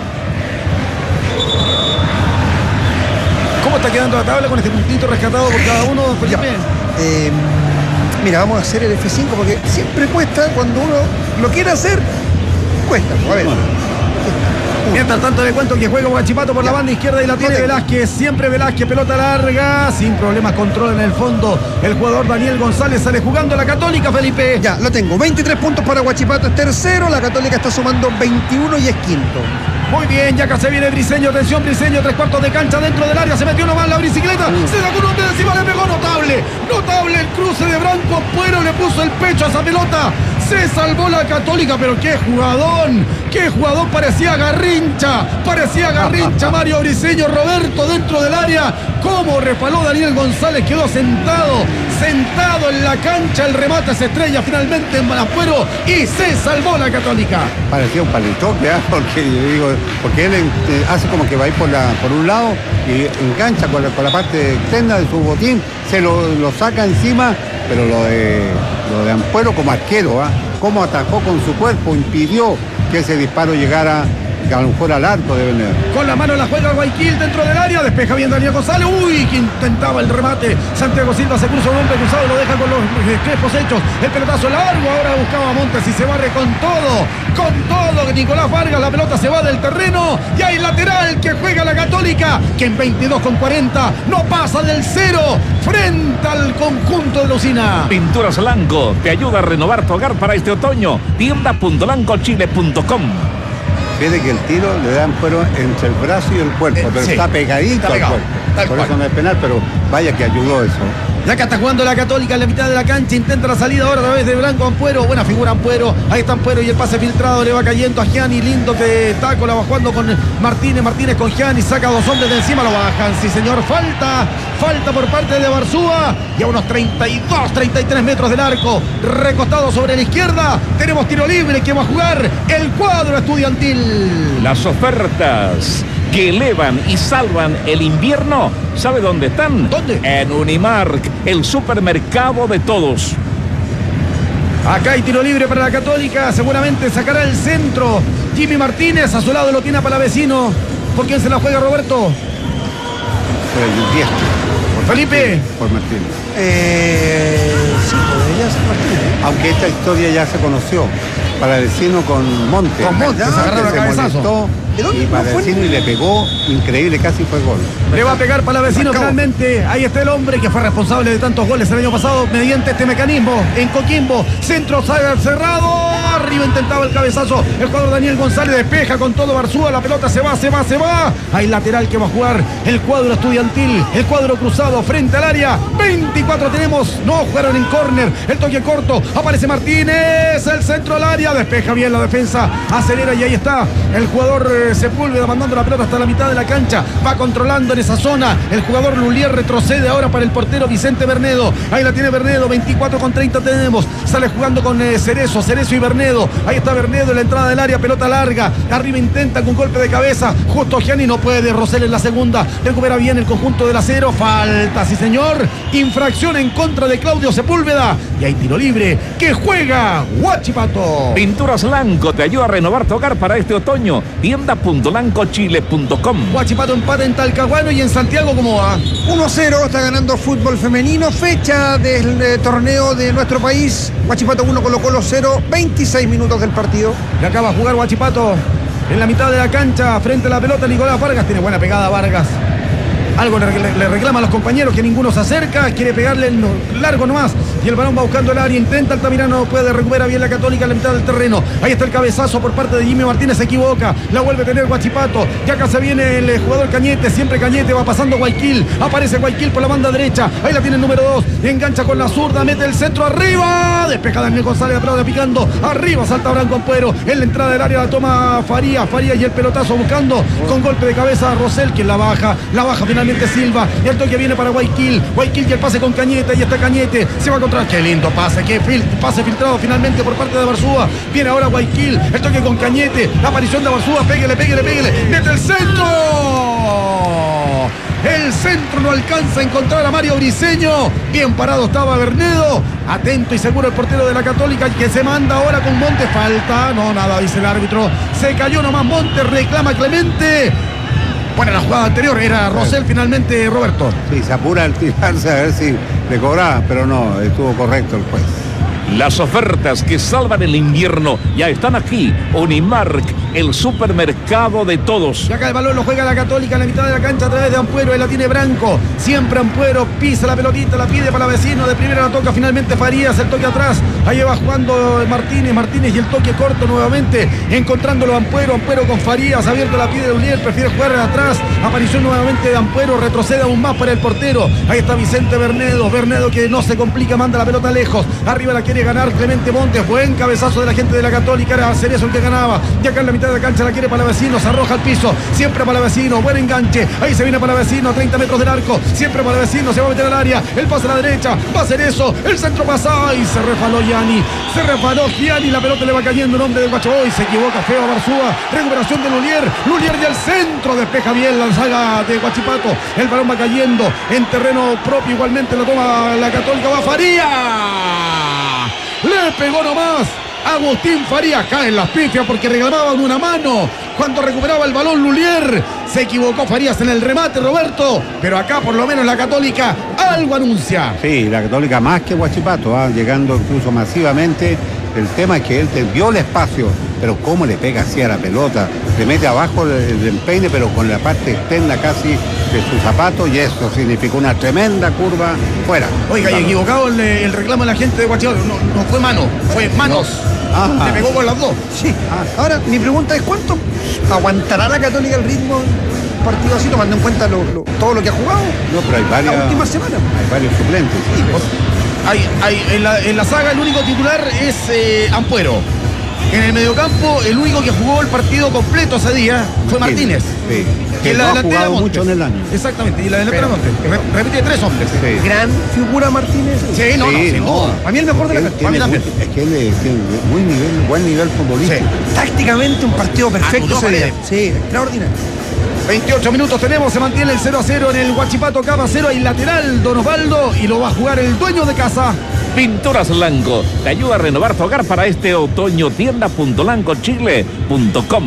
¿Cómo está quedando la tabla con este puntito rescatado por cada uno, Felipe? Eh, mira, vamos a hacer el F cinco porque siempre cuesta cuando uno lo quiere hacer. Cuesta, a ver. Bueno. Mientras tanto le cuento que juega Huachipato por ya. la banda izquierda y la tiene Velázquez, siempre Velázquez, pelota larga, sin problemas, controla en el fondo el jugador Daniel González, sale jugando la Católica, Felipe. Ya, lo tengo, veintitrés puntos para Huachipato, es tercero, la Católica está sumando veintiuno y es quinto. Muy bien, ya que se viene Briseño, atención Briseño, tres cuartos de cancha dentro del área, se metió nomás la bicicleta, uh. se sacó un hombre de encima, le pegó, notable, notable el cruce de Branco Ampuero, le puso el pecho a esa pelota, se salvó la Católica, pero qué jugadón, qué jugador, parecía Garrincha, parecía Garrincha Mario Briseño, Roberto dentro del área, cómo refaló Daniel González, quedó sentado, sentado en la cancha, el remate se estrella finalmente en Ampuero y se salvó la Católica. Parecía un palitoque, ¿eh? Porque yo digo, porque él eh, hace como que va a ir por, la, por un lado y engancha con la, con la parte externa de su botín, se lo, lo saca encima, pero lo de, lo de Ampuero como arquero, ¿eh? Cómo atajó con su cuerpo, impidió que ese disparo llegara a lo mejor al arco de Venezuela. Con la mano la juega Guayaquil dentro del área, despeja bien Daniel González, uy, que intentaba el remate, Santiago Silva se cruza un hombre cruzado, lo deja con los crespos hechos, el pelotazo largo, ahora buscaba a Montes y se barre con todo, con todo, Nicolás Vargas, la pelota se va del terreno y hay lateral que juega la Católica, que en veintidós con cuarenta no pasa del cero, frente al conjunto de Lucina. Pinturas Lanco te ayuda a renovar tu hogar para este otoño, tienda punto lanco chile punto com. Fíjate que el tiro le dan fuero entre el brazo y el cuerpo, eh, pero sí, está pegadito está pegado, al cuerpo. Por cual. Eso no es penal, pero vaya que ayudó eso. Ya que está jugando la Católica en la mitad de la cancha, intenta la salida ahora a través de Branco Ampuero, buena figura Ampuero, ahí está Ampuero y el pase filtrado le va cayendo a Gianni, lindo que taco, la va jugando con Martínez, Martínez con Gianni, saca a dos hombres de encima, lo bajan, sí señor, falta, falta por parte de Barzúa y a unos treinta y dos, treinta y tres metros del arco, recostado sobre la izquierda, tenemos tiro libre que va a jugar el cuadro estudiantil. Las ofertas que elevan y salvan el invierno, ¿sabe dónde están? ¿Dónde? En Unimark, el supermercado de todos. Acá hay tiro libre para la Católica, seguramente sacará el centro Jimmy Martínez, a su lado lo tiene Palavecino. ¿Por quién se la juega Roberto? Por el diez. ¿Por Felipe? Por Martínez. Eh, sí, podría ser Martínez. Aunque esta historia ya se conoció. Palavecino con Montes. Con Montes, se agarraron a cabezazo. ¿De dónde Y no fue? Palavecino y le pegó, increíble, casi fue gol. Le va a pegar Palavecino Marcado. finalmente. Ahí está el hombre que fue responsable de tantos goles el año pasado mediante este mecanismo. En Coquimbo, centro cerrado. Arriba intentaba el cabezazo. El jugador Daniel González despeja con todo Barzúa. La pelota se va, se va, se va. Hay lateral que va a jugar el cuadro estudiantil. El cuadro cruzado frente al área. veinticuatro tenemos. No jugaron en córner. El toque corto. Aparece Martínez. El centro al área. Despeja bien la defensa. Acelera y ahí está el jugador eh, Sepúlveda mandando la pelota hasta la mitad de la cancha. Va controlando en esa zona. El jugador Lulier retrocede ahora para el portero Vicente Bernedo. Ahí la tiene Bernedo. veinticuatro con treinta tenemos. Sale jugando con eh, Cerezo. Cerezo y Bernedo. Ahí está Bernedo en la entrada del área. Pelota larga. Arriba intenta con golpe de cabeza. Justo Gianni no puede. Rosell en la segunda. Recupera bien el conjunto del acero. Falta, sí señor. Infracción en contra de Claudio Sepúlveda. Y hay tiro libre que juega Huachipato. Pinturas Lanco te ayuda a renovar tu hogar para este otoño. tienda punto lanco chile punto com. Huachipato empata en Talcahuano y en Santiago, ¿cómo va? uno cero, está ganando fútbol femenino. Fecha del eh, torneo de nuestro país. Huachipato uno, Colo Colo cero. veintiséis minutos del partido. Y acaba a jugar Huachipato en la mitad de la cancha frente a la pelota. Nicolás Vargas tiene buena pegada Vargas. Algo le, le, le reclama a los compañeros que ninguno se acerca. Quiere pegarle el no, largo nomás. Y el balón va buscando el área. Intenta Altamirano. Puede recuperar bien la Católica en la mitad del terreno. Ahí está el cabezazo por parte de Jimmy Martínez. Se equivoca. La vuelve a tener Huachipato. Ya acá se viene el jugador Cañete. Siempre Cañete. Va pasando Guayquil. Aparece Guayquil por la banda derecha. Ahí la tiene el número dos. Engancha con la zurda. Mete el centro arriba. Despeja Daniel González. Aplaude picando. Arriba salta Branco Ampuero. En la entrada del área la toma Farías. Farías y el pelotazo buscando con golpe de cabeza a Rosell, quien la baja. La baja finalmente Silva. Y el toque viene para Guayquil. Guayquil y el pase con Cañete. Ahí está Cañete. Se va a controlar. Qué lindo pase. Qué fil pase filtrado finalmente por parte de Barzúa. Viene ahora Guayquil. El toque con Cañete. La aparición de Barzúa. Péguele, péguele, péguele. Mete el centro. El centro no alcanza a encontrar a Mario Briceño. Bien parado estaba Bernedo. Atento y seguro el portero de la Católica, que se manda ahora con Montes. Falta. No, nada, dice el árbitro. Se cayó nomás Montes. Reclama Clemente. Bueno, la jugada anterior era Rosell finalmente, Roberto. Sí, se apura al tirarse a ver si le cobraba, pero no, estuvo correcto el juez. Las ofertas que salvan el invierno ya están aquí. Unimark, el supermercado de todos. Y acá el balón lo juega la Católica en la mitad de la cancha a través de Ampuero. Ahí la tiene Branco. Siempre Ampuero pisa la pelotita, la pide para vecino. De primera la toca finalmente Farías. El toque atrás. Ahí va jugando Martínez. Martínez y el toque corto nuevamente. Encontrándolo Ampuero. Ampuero con Farías. Abierto la pide Ulier. Prefiere jugar atrás. Aparición nuevamente de Ampuero. Retrocede aún más para el portero. Ahí está Vicente Bernedo. Bernedo que no se complica. Manda la pelota lejos. Arriba la quiere ganar Clemente Montes. Buen cabezazo de la gente de la Católica. Era Cerezo el que ganaba. Y acá en la mitad de la cancha la quiere Palavecino. Se arroja al piso. Siempre Palavecino. Buen enganche. Ahí se viene Palavecino. treinta metros del arco. Siempre Palavecino. Se va a meter al área. El pase a la derecha. Va a ser eso. El centro pasa. Y se refaló Gianni. Se refaló Gianni. La pelota le va cayendo en nombre del Guachoboy. Se equivoca feo a Barzúa. Recuperación de Lulier. Lulier y al centro. Despeja bien la saga de Huachipato. El balón va cayendo en terreno propio. Igualmente lo toma la Católica. Va Faría. Le pegó nomás. Agustín Farías. Caen las pifias porque reclamaban una mano cuando recuperaba el balón Lulier. Se equivocó Farías en el remate, Roberto, pero acá por lo menos la Católica algo anuncia. Sí, la Católica más que Huachipato, ¿eh? Llegando incluso masivamente. El tema es que él te vio el espacio, pero cómo le pega así a la pelota. Le mete abajo el, el empeine, pero con la parte externa casi de su zapato, y eso significó una tremenda curva fuera. Oiga, y equivocado el, el reclamo de la gente de Huachipato. No, no fue mano, fue manos. Ah. Le pegó con las dos. Sí. Ah. Ahora, mi pregunta es: ¿cuánto aguantará la Católica el ritmo del partido así, tomando en cuenta lo, lo, todo lo que ha jugado No, pero hay varias, la última semana? hay varios suplentes. Sí, pues. Hay, hay, en, la, en la saga el único titular es eh, Ampuero. En el mediocampo el único que jugó el partido completo ese día fue Martínez. Sí. Que Que la no ha delantera jugado Montes. mucho en el año. Exactamente, y la delantera Montes. Re- Repite tres hombres. Sí. Gran figura Martínez. Sí, no, no, Sí, sin no. duda. Para mí el mejor de la Él cancha. tiene también. muy- es que él eh, tiene muy nivel, buen nivel futbolístico. Sí. Tácticamente un partido perfecto Anotó ese día. Paredes. Sí, extraordinario. veintiocho minutos tenemos, se mantiene el cero a cero en el Huachipato Cava cero. Hay lateral Don Osvaldo y lo va a jugar el dueño de casa. Pinturas Lanco te ayuda a renovar tu hogar para este otoño. tienda punto lanco chile punto com.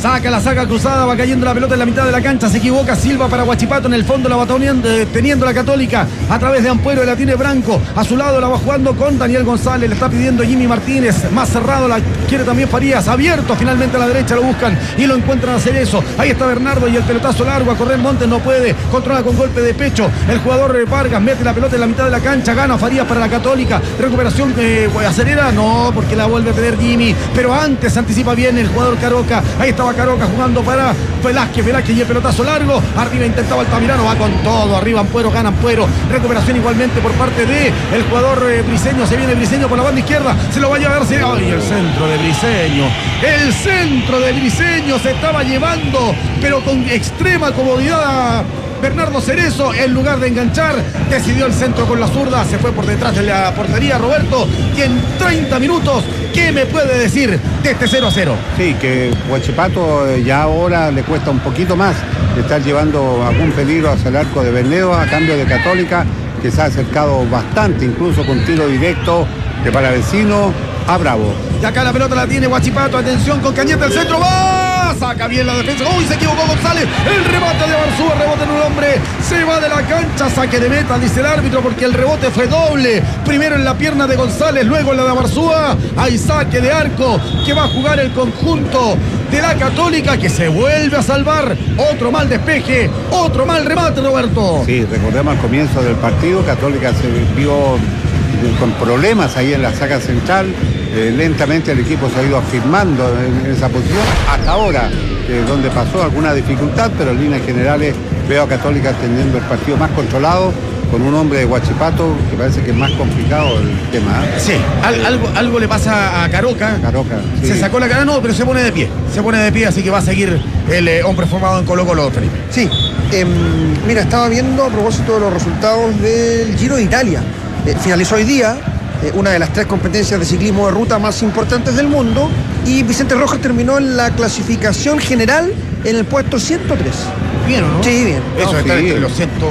Saca la saca cruzada, va cayendo la pelota en la mitad de la cancha, se equivoca Silva para Huachipato, en el fondo la va teniendo, teniendo la Católica a través de Ampuero, y la tiene Branco, a su lado la va jugando con Daniel González, le está pidiendo Jimmy Martínez, más cerrado la quiere también Farías, abierto finalmente a la derecha, lo buscan y lo encuentran a hacer eso. Ahí está Bernardo y el pelotazo largo a correr Montes, no puede, controla con golpe de pecho el jugador Vargas, mete la pelota en la mitad de la cancha, gana Farías para la Católica, recuperación eh, acelera, no, porque la vuelve a tener Jimmy, pero antes anticipa bien el jugador Caroca, ahí estaba Caroca jugando para Velázquez, Velázquez y el pelotazo largo, arriba intentaba Altamirano, va con todo, arriba Ampuero, gana Ampuero, recuperación igualmente por parte de el jugador eh, Briseño, se viene Briseño por la banda izquierda, se lo va a llevar, se... ¡ay! El centro de Briseño, el centro de Briseño se estaba llevando, pero con extrema comodidad Bernardo Cerezo, en lugar de enganchar, decidió el centro con la zurda, se fue por detrás de la portería Roberto, y en treinta minutos, ¿qué me puede decir de este cero a cero? Sí, que Huachipato ya ahora le cuesta un poquito más de estar llevando algún peligro hacia el arco de Bernedo, a cambio de Católica, que se ha acercado bastante, incluso con tiro directo de Palavecino a Bravo. Y acá la pelota la tiene Huachipato, atención con Cañete, el centro, va, saca bien la defensa, uy, se equivocó González, el remate de Barzúa, rebote en un hombre, se va de la cancha, saque de meta, dice el árbitro, porque el rebote fue doble, primero en la pierna de González, luego en la de Barzúa, hay saque de arco, que va a jugar el conjunto de la Católica, que se vuelve a salvar, otro mal despeje, otro mal remate, Roberto. Sí, recordemos al comienzo del partido, Católica se vio con problemas ahí en la saga central, eh, lentamente el equipo se ha ido afirmando en, en esa posición, hasta ahora, eh, donde pasó alguna dificultad, pero en líneas generales veo a Católica teniendo el partido más controlado, con un hombre de Huachipato que parece que es más complicado el tema. ¿eh? Sí, al, algo, algo le pasa a Caroca. Caroca, sí. Se sacó la cara, no, pero se pone de pie. Se pone de pie, así que va a seguir el eh, hombre formado en Colo Colo, Felipe. Sí, eh, mira, estaba viendo a propósito de los resultados del Giro de Italia. Eh, finalizó hoy día eh, una de las tres competencias de ciclismo de ruta más importantes del mundo, y Vicente Rojas terminó en la clasificación general en el puesto ciento tres. Bien, ¿o no? Sí, bien. Eso No, está sí. entre los ciento...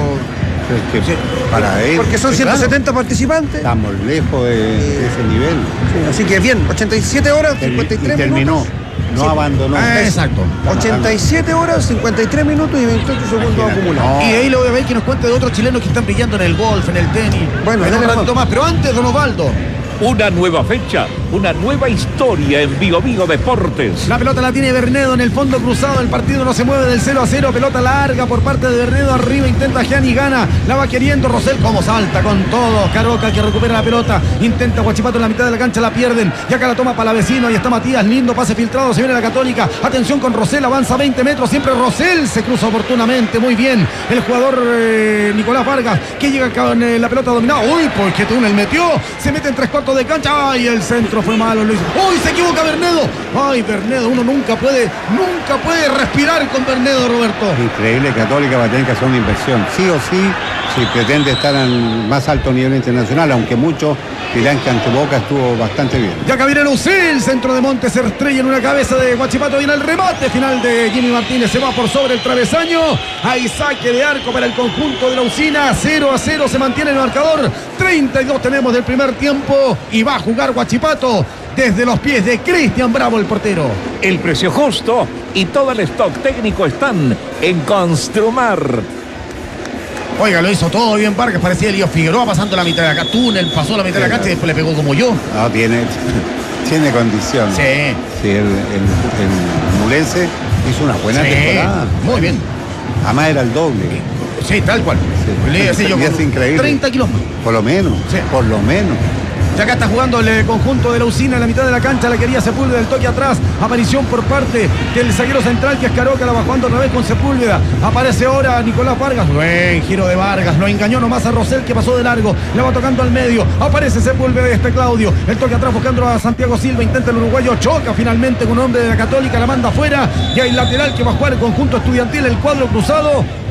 Es que Sí. para él, Porque son sí, ciento setenta claro. participantes. estamos lejos de, de ese nivel. Sí, así que bien, ochenta y siete horas, cincuenta y tres y terminó, minutos. no Sí. abandonó. Ah, exacto. ochenta y siete horas, cincuenta y tres minutos y veintiocho segundos Imagínate. acumulados. Y de ahí lo voy a ver que nos cuente de otros chilenos que están brillando en el golf, en el tenis. Bueno, en en un el ratito golf. más. Pero antes, don Osvaldo. Una nueva fecha, una nueva historia en Bio Bio Deportes. La pelota la tiene Bernedo en el fondo cruzado. El partido no se mueve del cero a cero. Pelota larga por parte de Bernedo. Arriba intenta Gianni, gana. La va queriendo Rosell. Como salta con todo. Caroca que recupera la pelota. Intenta Huachipato en la mitad de la cancha. La pierden. Y acá la toma Palavecino. Ahí está Matías. Lindo pase filtrado. Se viene la Católica. Atención con Rosell. Avanza veinte metros. Siempre Rosell se cruza oportunamente. Muy bien. El jugador eh, Nicolás Vargas, que llega con eh, la pelota dominada. Uy, porque túnel metió. Se mete en tres cuartos de cancha. Ay, el centro fue malo, Luis. Uy, se equivoca Bernedo. Ay, Bernedo, uno nunca puede, nunca puede respirar con Bernedo, Roberto. Increíble, Católica va a tener que hacer una inversión, sí o sí, si pretende estar al más alto nivel internacional, aunque muchos dirán que ante Boca estuvo bastante bien. Ya acá viene Lucé, el centro de Montes se estrella en una cabeza de Huachipato. Viene el remate final de Jimmy Martínez, se va por sobre el travesaño. Hay saque de arco para el conjunto de la Usina. cero a cero se mantiene el marcador. treinta y dos tenemos del primer tiempo y va a jugar Huachipato desde los pies de Cristian Bravo, el portero. El precio justo y todo el stock técnico están en Construmar. Oiga, lo hizo todo bien Vargas, parecía Elías Figueroa pasando la mitad de acá. Túnel pasó la mitad de la cancha y después le pegó como yo. No, tiene, tiene condición. Sí. Sí, el, el, el Mulense hizo una buena Sí, temporada. muy bien. Además era el doble, Sí, tal cual. Sí. Le decía yo, Y es con increíble. treinta kilos más. por lo menos, Sí. por lo menos. Ya acá está jugando el eh, conjunto de la Usina en la mitad de la cancha. La quería Sepúlveda, el toque atrás. Aparición por parte del zaguero central, que es Caroca. La va jugando otra vez con Sepúlveda. Aparece ahora Nicolás Vargas. Buen giro de Vargas. Lo engañó nomás a Rosell, que pasó de largo. La va tocando al medio. Aparece Sepúlveda y este Claudio. El toque atrás buscando a Santiago Silva. Intenta el uruguayo. Choca finalmente con un hombre de la Católica. La manda afuera. Y hay lateral que va a jugar el conjunto estudiantil. El cuadro cruzado.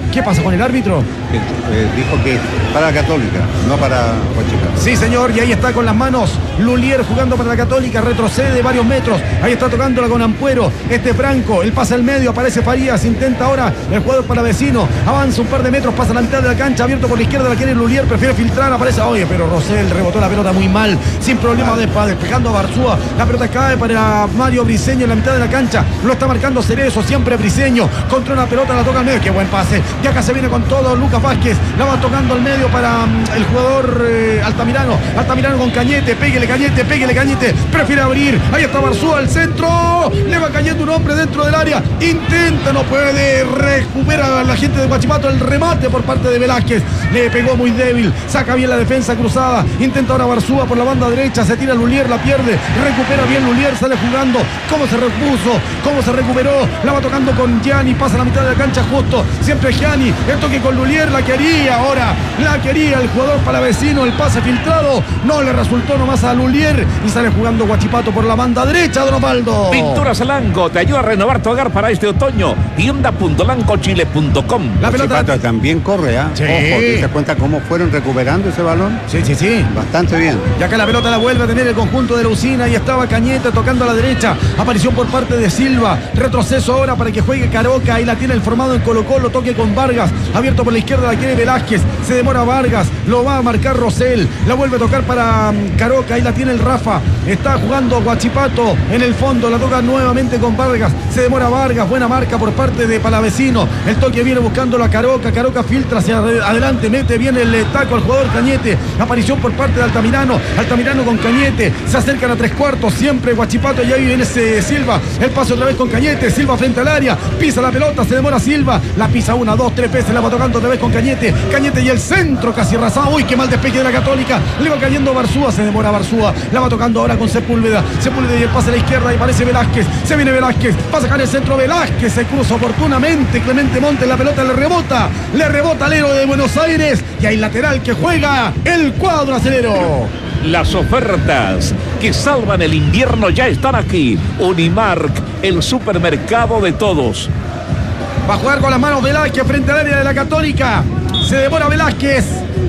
¿Qué pasa con el árbitro? Eh, eh, dijo que para la Católica, no para Huachipato. Sí, señor, y ahí está con las manos Lulier jugando para la Católica, retrocede varios metros, ahí está tocándola con Ampuero, este Franco, él pasa al medio, aparece Farías, intenta ahora el jugador para vecino, avanza un par de metros, pasa a la mitad de la cancha, abierto por la izquierda, la quiere Lulier, prefiere filtrar, aparece, oye, pero Rosell rebotó la pelota muy mal, sin problema, despejando a Barzúa, la pelota cae para Mario Briseño en la mitad de la cancha, lo está marcando Cerezo, siempre Briseño, contra una pelota, la toca al medio, qué buen pase, y acá se viene con todo Lucas Vázquez, la va tocando al medio para um, el jugador eh, Altamirano, Altamirano con Cañete, péguele Cañete, péguele Cañete, prefiere abrir, ahí está Barzúa al centro, le va cayendo un hombre dentro del área, intenta, no puede, recupera a la gente de Huachipato el remate por parte de Velázquez, le pegó muy débil, saca bien la defensa cruzada, intenta ahora Barzúa por la banda derecha, se tira Lulier, la pierde, recupera bien Lulier, sale jugando, cómo se repuso, cómo se recuperó, la va tocando con Gianni, pasa a la mitad de la cancha justo, siempre Gianni, el toque con Lulier, la quería ahora, la quería el jugador palavecino, el pase filtrado, no le resultó nomás a Lulier y sale jugando Huachipato por la banda derecha, Don Osvaldo. Pinturas Lanco te ayuda a renovar tu hogar para este otoño. Tienda punto lanco chile punto com. La pelota también corre, ¿ah? Sí. Ojo, ¿te das cuenta cómo fueron recuperando ese balón? Sí, sí, sí. Bastante bien. Y acá la pelota la vuelve a tener el conjunto de la Usina y estaba Cañete tocando a la derecha. Aparición por parte de Silva. Retroceso ahora para que juegue Caroca. Ahí la tiene el formado en Colo Colo. Toque con Vargas. Abierto por la izquierda la quiere Velázquez. Se demora Vargas. Lo va a marcar Rosell. La vuelve a tocar para um, Caroca. Ahí la tiene el Rafa. Está jugando Huachipato en el fondo. La toca nuevamente con Vargas. Se demora Vargas. Buena marca por parte de Palavecino. El toque viene buscándolo a Caroca. Caroca filtra hacia adelante. Mete bien el taco al jugador Cañete. Aparición por parte de Altamirano. Altamirano con Cañete. Se acercan a tres cuartos. Siempre Huachipato. Y ahí viene ese Silva. El pase otra vez con Cañete. Silva frente al área. Pisa la pelota. Se demora Silva. La pisa una, dos, tres veces. La va tocando otra vez con Cañete. Cañete y el centro casi arrasado. Uy, qué mal despeje de la Católica. Le va cayendo Barzúa. Se demora Barzúa. La va tocando ahora con Sepúlveda. Sepúlveda y el pase a la izquierda. Y parece Velázquez. Se viene Velázquez. Va a sacar el centro Velázquez. Se cruza oportunamente. Clemente Montes. La pelota le rebota. Le rebota al héroe de Buenos Aires. Y hay lateral que juega el cuadro acelero. Las ofertas que salvan el invierno ya están aquí. Unimark, el supermercado de todos. Va a jugar con las manos Velázquez frente al área de la Católica. Se demora Velázquez.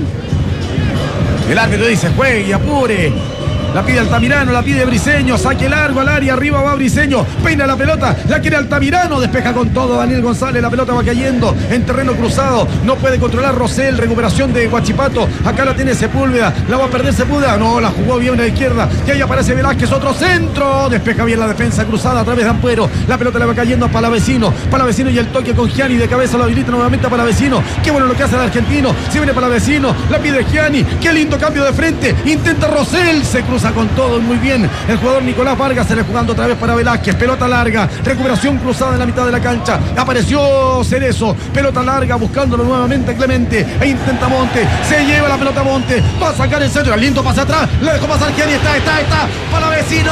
El árbitro dice, juegue y apure. La pide Altamirano, la pide Briseño, saque largo al área, arriba va Briseño, peina la pelota, la quiere Altamirano, despeja con todo Daniel González, la pelota va cayendo en terreno cruzado, no puede controlar Rosell, recuperación de Huachipato, acá la tiene Sepúlveda, la va a perder Sepúlveda, no, la jugó bien a la izquierda, y ahí aparece Velázquez, otro centro, despeja bien la defensa cruzada a través de Ampuero, la pelota le va cayendo a Palavecino, Palavecino y el toque con Gianni, de cabeza lo habilita nuevamente a Palavecino, qué bueno lo que hace el argentino, si viene Palavecino, la pide Gianni, qué lindo cambio de frente, intenta Rosell, se cruza con todo, muy bien el jugador Nicolás Vargas, se le jugando otra vez para Velázquez, pelota larga, recuperación cruzada en la mitad de la cancha, apareció Cerezo, pelota larga, buscándolo nuevamente Clemente, e intenta Monte, se lleva la pelota Monte, va a sacar el centro, lindo pase atrás, le dejó pasar Gianni, está, está, está, para vecino.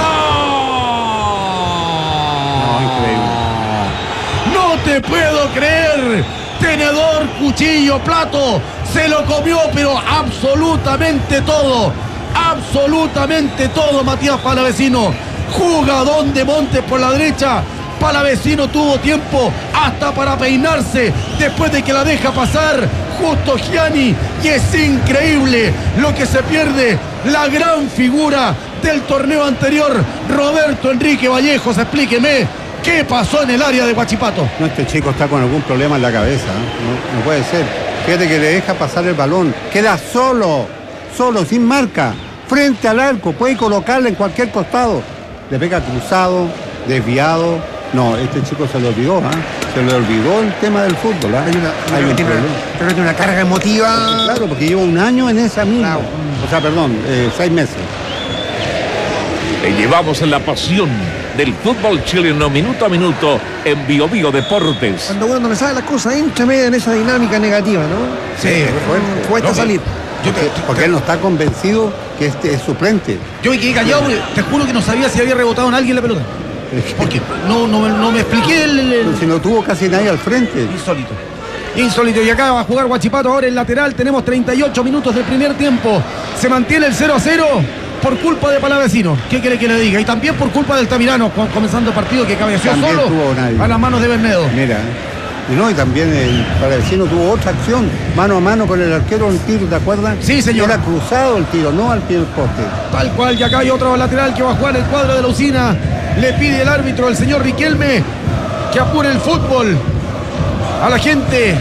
No, increíble. No te puedo creer, tenedor, cuchillo, plato, se lo comió, pero absolutamente todo. Absolutamente todo Matías Palavecino. Jugadón de Montes por la derecha. Palavecino tuvo tiempo hasta para peinarse después de que la deja pasar justo Gianni. Y es increíble lo que se pierde. La gran figura del torneo anterior, Roberto Enrique Vallejos, explíqueme qué pasó en el área de Huachipato. No, este chico está con algún problema en la cabeza, ¿eh? no, no puede ser. Fíjate que le deja pasar el balón, queda solo. Solo, sin marca, frente al arco, puede colocarle en cualquier costado. Le pega cruzado, desviado. No, este chico se le olvidó, ¿eh? Se le olvidó el tema del fútbol, ¿eh? Hay una, Hay un tiene problema. una, creo que tiene una carga emotiva. Claro, porque lleva un año en esa misma. Claro. O sea, perdón, eh, seis meses. Te llevamos en la pasión del fútbol chileno minuto a minuto en Bio Bio Deportes. Cuando uno no le sabe las cosas, entra medio en esa dinámica negativa, ¿no? Sí, fuerte. Cuesta no, salir. Yo te, Porque, porque él no está convencido que este es suplente. yo me quedé callado, te juro que no sabía si había rebotado en alguien la pelota. Porque no, no, no me expliqué el, el, el... Si no tuvo casi nadie al frente. Insólito. Insólito. Y acá va a jugar Huachipato ahora en lateral. Tenemos treinta y ocho minutos del primer tiempo. Se mantiene el cero a cero por culpa de Palavecino. ¿Qué quiere que le diga? Y también por culpa del Altamirano, comenzando el partido que cabeció También solo tuvo nadie. a las manos de Bernedo. Mira, Y no, y también el Palavecino tuvo otra acción, mano a mano con el arquero, un tiro, ¿te acuerdas? Sí, señor. Era cruzado el tiro, no al pie del poste. Tal cual, y acá hay otro lateral que va a jugar el cuadro de la Usina. Le pide el árbitro, el señor Riquelme, que apure el fútbol a la gente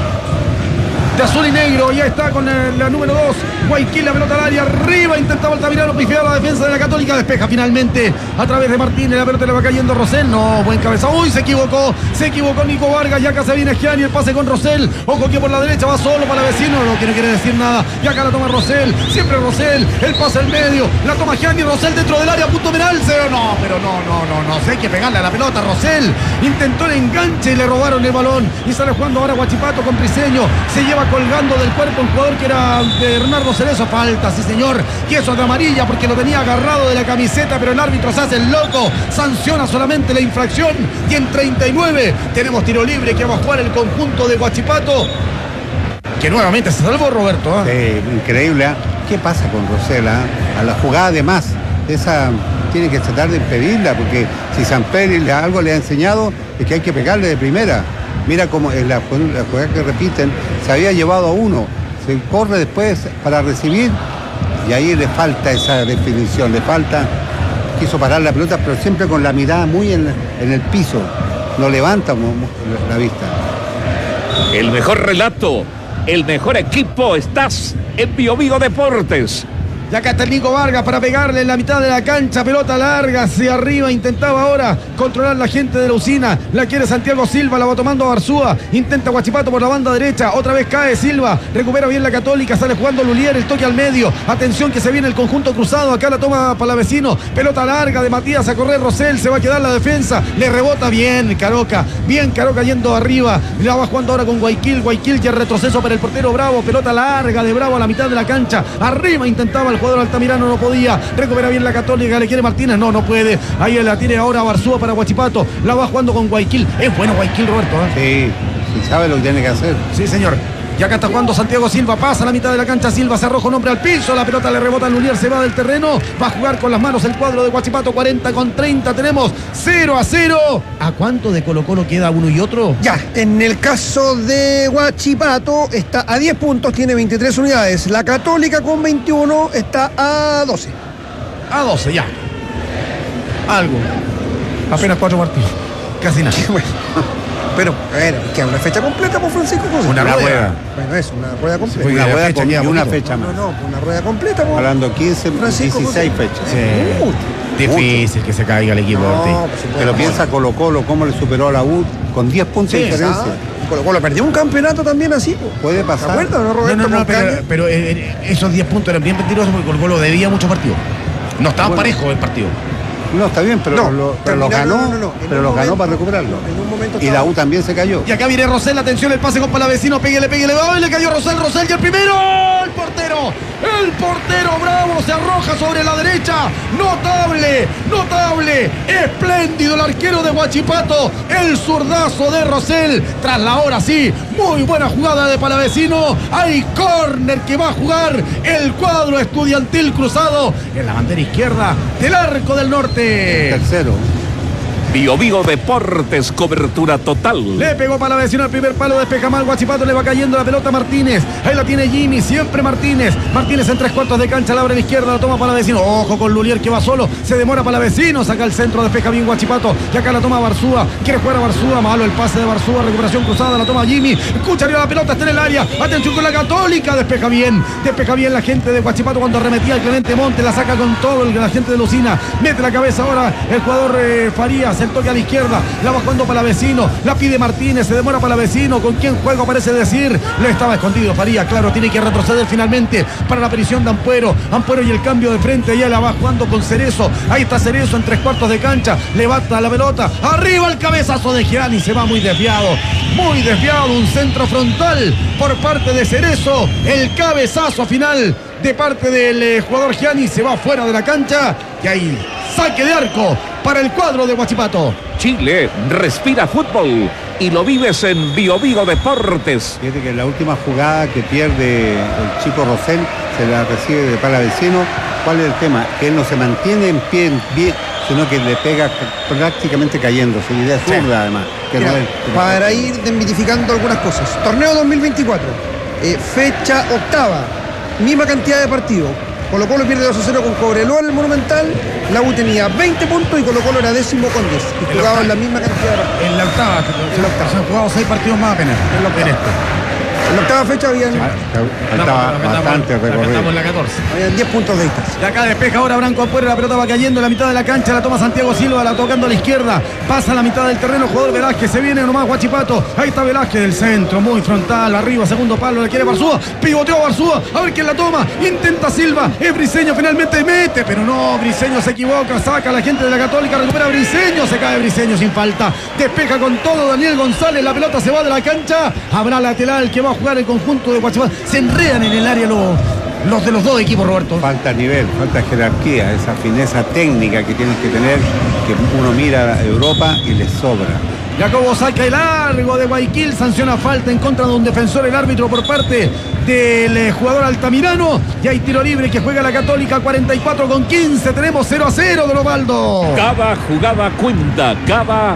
de azul y negro. Ya está con el, la número dos. Guayquil, la pelota al área, arriba, intentaba Altamirano pifiar la defensa de la Católica, despeja finalmente a través de Martínez, la pelota le va cayendo Rosell, no, buen cabeza, uy, se equivocó, se equivocó Nico Vargas, y acá se viene Gianni, el pase con Rosell, ojo que por la derecha va solo para vecino, no quiere, quiere decir nada, y acá la toma Rosell, siempre Rosell, el pase al medio, la toma Gianni, Rosell dentro del área, punto penal, se, no, pero no, no, no, no, sé, hay que pegarle a la pelota, Rosell, intentó el enganche y le robaron el balón, y sale jugando ahora Huachipato con Briseño, se lleva colgando del cuerpo un jugador que era de Bernardo Cerezo, falta, sí señor, y eso de amarilla porque lo tenía agarrado de la camiseta, pero el árbitro se hace el loco, sanciona solamente la infracción, y en treinta y nueve tenemos tiro libre que va a jugar el conjunto de Huachipato, que nuevamente se salvó Roberto. ¿eh? Sí, increíble, ¿eh? ¿Qué pasa con Rosella? A la jugada de más, esa tiene que tratar de impedirla, porque si Samperi algo le ha enseñado es que hay que pegarle de primera. Mira cómo en la, la jugada que repiten, se había llevado a uno, se corre después para recibir y ahí le falta esa definición, le falta, quiso parar la pelota pero siempre con la mirada muy en, en el piso, no levanta la vista. El mejor relato, el mejor equipo, estás en Bio Bio Deportes. Y acá está el Nico Vargas para pegarle en la mitad de la cancha, pelota larga hacia arriba, intentaba ahora controlar la gente de la Usina, la quiere Santiago Silva, la va tomando a Barzúa, intenta Huachipato por la banda derecha, otra vez cae Silva, recupera bien la Católica, sale jugando Lulier, el toque al medio, atención que se viene el conjunto cruzado, acá la toma Palavecino, pelota larga de Matías a correr Rosell, se va a quedar la defensa, le rebota bien Caroca, bien Caroca yendo arriba, la va jugando ahora con Guayquil, Guayquil ya retroceso para el portero Bravo, pelota larga de Bravo a la mitad de la cancha, arriba intentaba el jugador Altamirano, no podía, recupera bien la Católica, le quiere Martínez, no, no puede, ahí la tiene ahora Barzúa para Huachipato, la va jugando con Guayquil, es bueno Guayquil, Roberto. ¿eh? Sí, sí sabe lo que tiene que hacer. Sí, señor. Y acá está jugando Santiago Silva, pasa a la mitad de la cancha, Silva se arroja un hombre al piso, la pelota le rebota a Lulier, se va del terreno, va a jugar con las manos el cuadro de Huachipato, cuarenta con treinta, tenemos cero a cero. ¿A cuánto de Colo Colo queda uno y otro? Ya, en el caso de Huachipato está a diez puntos, tiene veintitrés unidades. La Católica con veintiuno está a doce. A doce, ya. Algo. Apenas cuatro partidos. Casi nada. Bueno. Pero, a ver, ¿qué? ¿Una fecha completa por Francisco José? Una rueda. Bueno, es una rueda completa. Una rueda con fecha, una poquito. fecha No, más. no, una rueda completa. Por... Hablando quince, Francisco dieciséis José. fechas. Sí. Mucho. Difícil que se caiga el equipo. No, Ortiz. pues, se puede Pero pasar. piensa Colo Colo cómo le superó a la U con diez puntos Sí, de diferencia. Ah, y Colo Colo perdió un campeonato también así. po. Puede pasar. ¿Te acuerdas, no, No, Roberto? no, no, Con pero, Caña? pero, eh, esos diez puntos eran bien mentirosos porque Colo Colo debía muchos partidos. No estaba Bueno. parejo el partido. No, está bien, pero No, lo, pero lo terminaron- ganó, no, no, no. En pero un lo ganó momento- para recuperarlo. no, en un momento Y la estaba- U también se cayó. Y acá viene Rosell, atención, el pase con Palavecino, péguele, péguele, va, y le cayó Rosell, Rosell y el primero, el portero, el portero Bravo se arroja sobre la derecha, notable, notable, espléndido el arquero de Huachipato, el zurdazo de Rosell, tras la hora sí, muy buena jugada de Palavecino, hay córner que va a jugar el cuadro estudiantil cruzado en la bandera izquierda del arco del norte. Tercero. Bio Bio Deportes, cobertura total. Le pegó para la vecina al primer palo, despeja mal Huachipato, le va cayendo la pelota a Martínez. Ahí la tiene Jimmy, siempre Martínez. Martínez en tres cuartos de cancha, la abre a la izquierda, la toma para la vecino. Ojo con Lulier que va solo, se demora para la vecino, saca el centro, despeja bien Huachipato. Y acá la toma Barzúa, quiere jugar a Barzúa, malo el pase de Barzúa, recuperación cruzada, la toma Jimmy. Escucha arriba la pelota, está en el área. Atención con la Católica, despeja bien, despeja bien la gente de Huachipato cuando arremetía el Clemente Monte, la saca con todo el, la gente de Lucina. Mete la cabeza ahora el jugador eh, Farías, el toque a la izquierda, la va jugando para la vecino, la pide Martínez, se demora para la vecino, con quién juego parece decir, le estaba escondido Farías, claro, tiene que retroceder finalmente para la aparición de Ampuero, Ampuero y el cambio de frente, ya la va jugando con Cerezo, ahí está Cerezo en tres cuartos de cancha, levanta la pelota, arriba el cabezazo de Gianni, se va muy desviado, muy desviado, un centro frontal por parte de Cerezo, el cabezazo final de parte del eh, jugador Gianni, se va fuera de la cancha y ahí saque de arco para el cuadro de Huachipato. Chile respira fútbol y lo vives en Bio Bio Deportes. Fíjate que en la última jugada que pierde el chico Rosell se la recibe de Palavecino. ¿Cuál es el tema? Que él no se mantiene en pie, en pie sino que le pega prácticamente cayéndose. Y de zurda además. que Mira, no es. que no para es- ir desmitificando algunas cosas. Torneo dos mil veinticuatro, eh, fecha octava, misma cantidad de partidos. Colo Colo pierde dos a cero con Cobreloa en el Monumental. La U tenía veinte puntos y Colo Colo era décimo con diez. Y El jugaban octavo. la misma cantidad de partidos. En la octava, En la octava. se han jugado seis partidos más apenas. En la octava. En la octava fecha habían, Ah, Faltaba bastante recorrido. Estamos en la catorce. habían diez puntos de distancia. De acá despeja ahora Branco Ampuero, la pelota va cayendo en la mitad de la cancha, la toma Santiago Silva, la tocando a la izquierda, pasa a la mitad del terreno, jugador Velázquez, se viene nomás Guachipato, ahí está Velázquez del centro, muy frontal, arriba, segundo palo, le quiere Barzúa, pivoteó Barzúa, a ver quién la toma, intenta Silva, es Briseño, finalmente mete, pero no, Briseño se equivoca, saca a la gente de la Católica, recupera Briseño, se cae Briseño sin falta, despeja con todo Daniel González, la pelota se va de la cancha, habrá lateral que va a jugar el conjunto de Guachipato, se enredan en el área los, los de los dos equipos, Roberto. Falta nivel, falta jerarquía, esa fineza técnica que tienes que tener, que uno mira a Europa y le sobra. Jacobo saca el largo de Guayaquil, sanciona falta en contra de un defensor, el árbitro por parte del eh, jugador altamirano. Y hay tiro libre que juega la Católica, cuarenta y cuatro con quince. Tenemos cero a cero, Don Osvaldo. Cada jugada cuenta, cada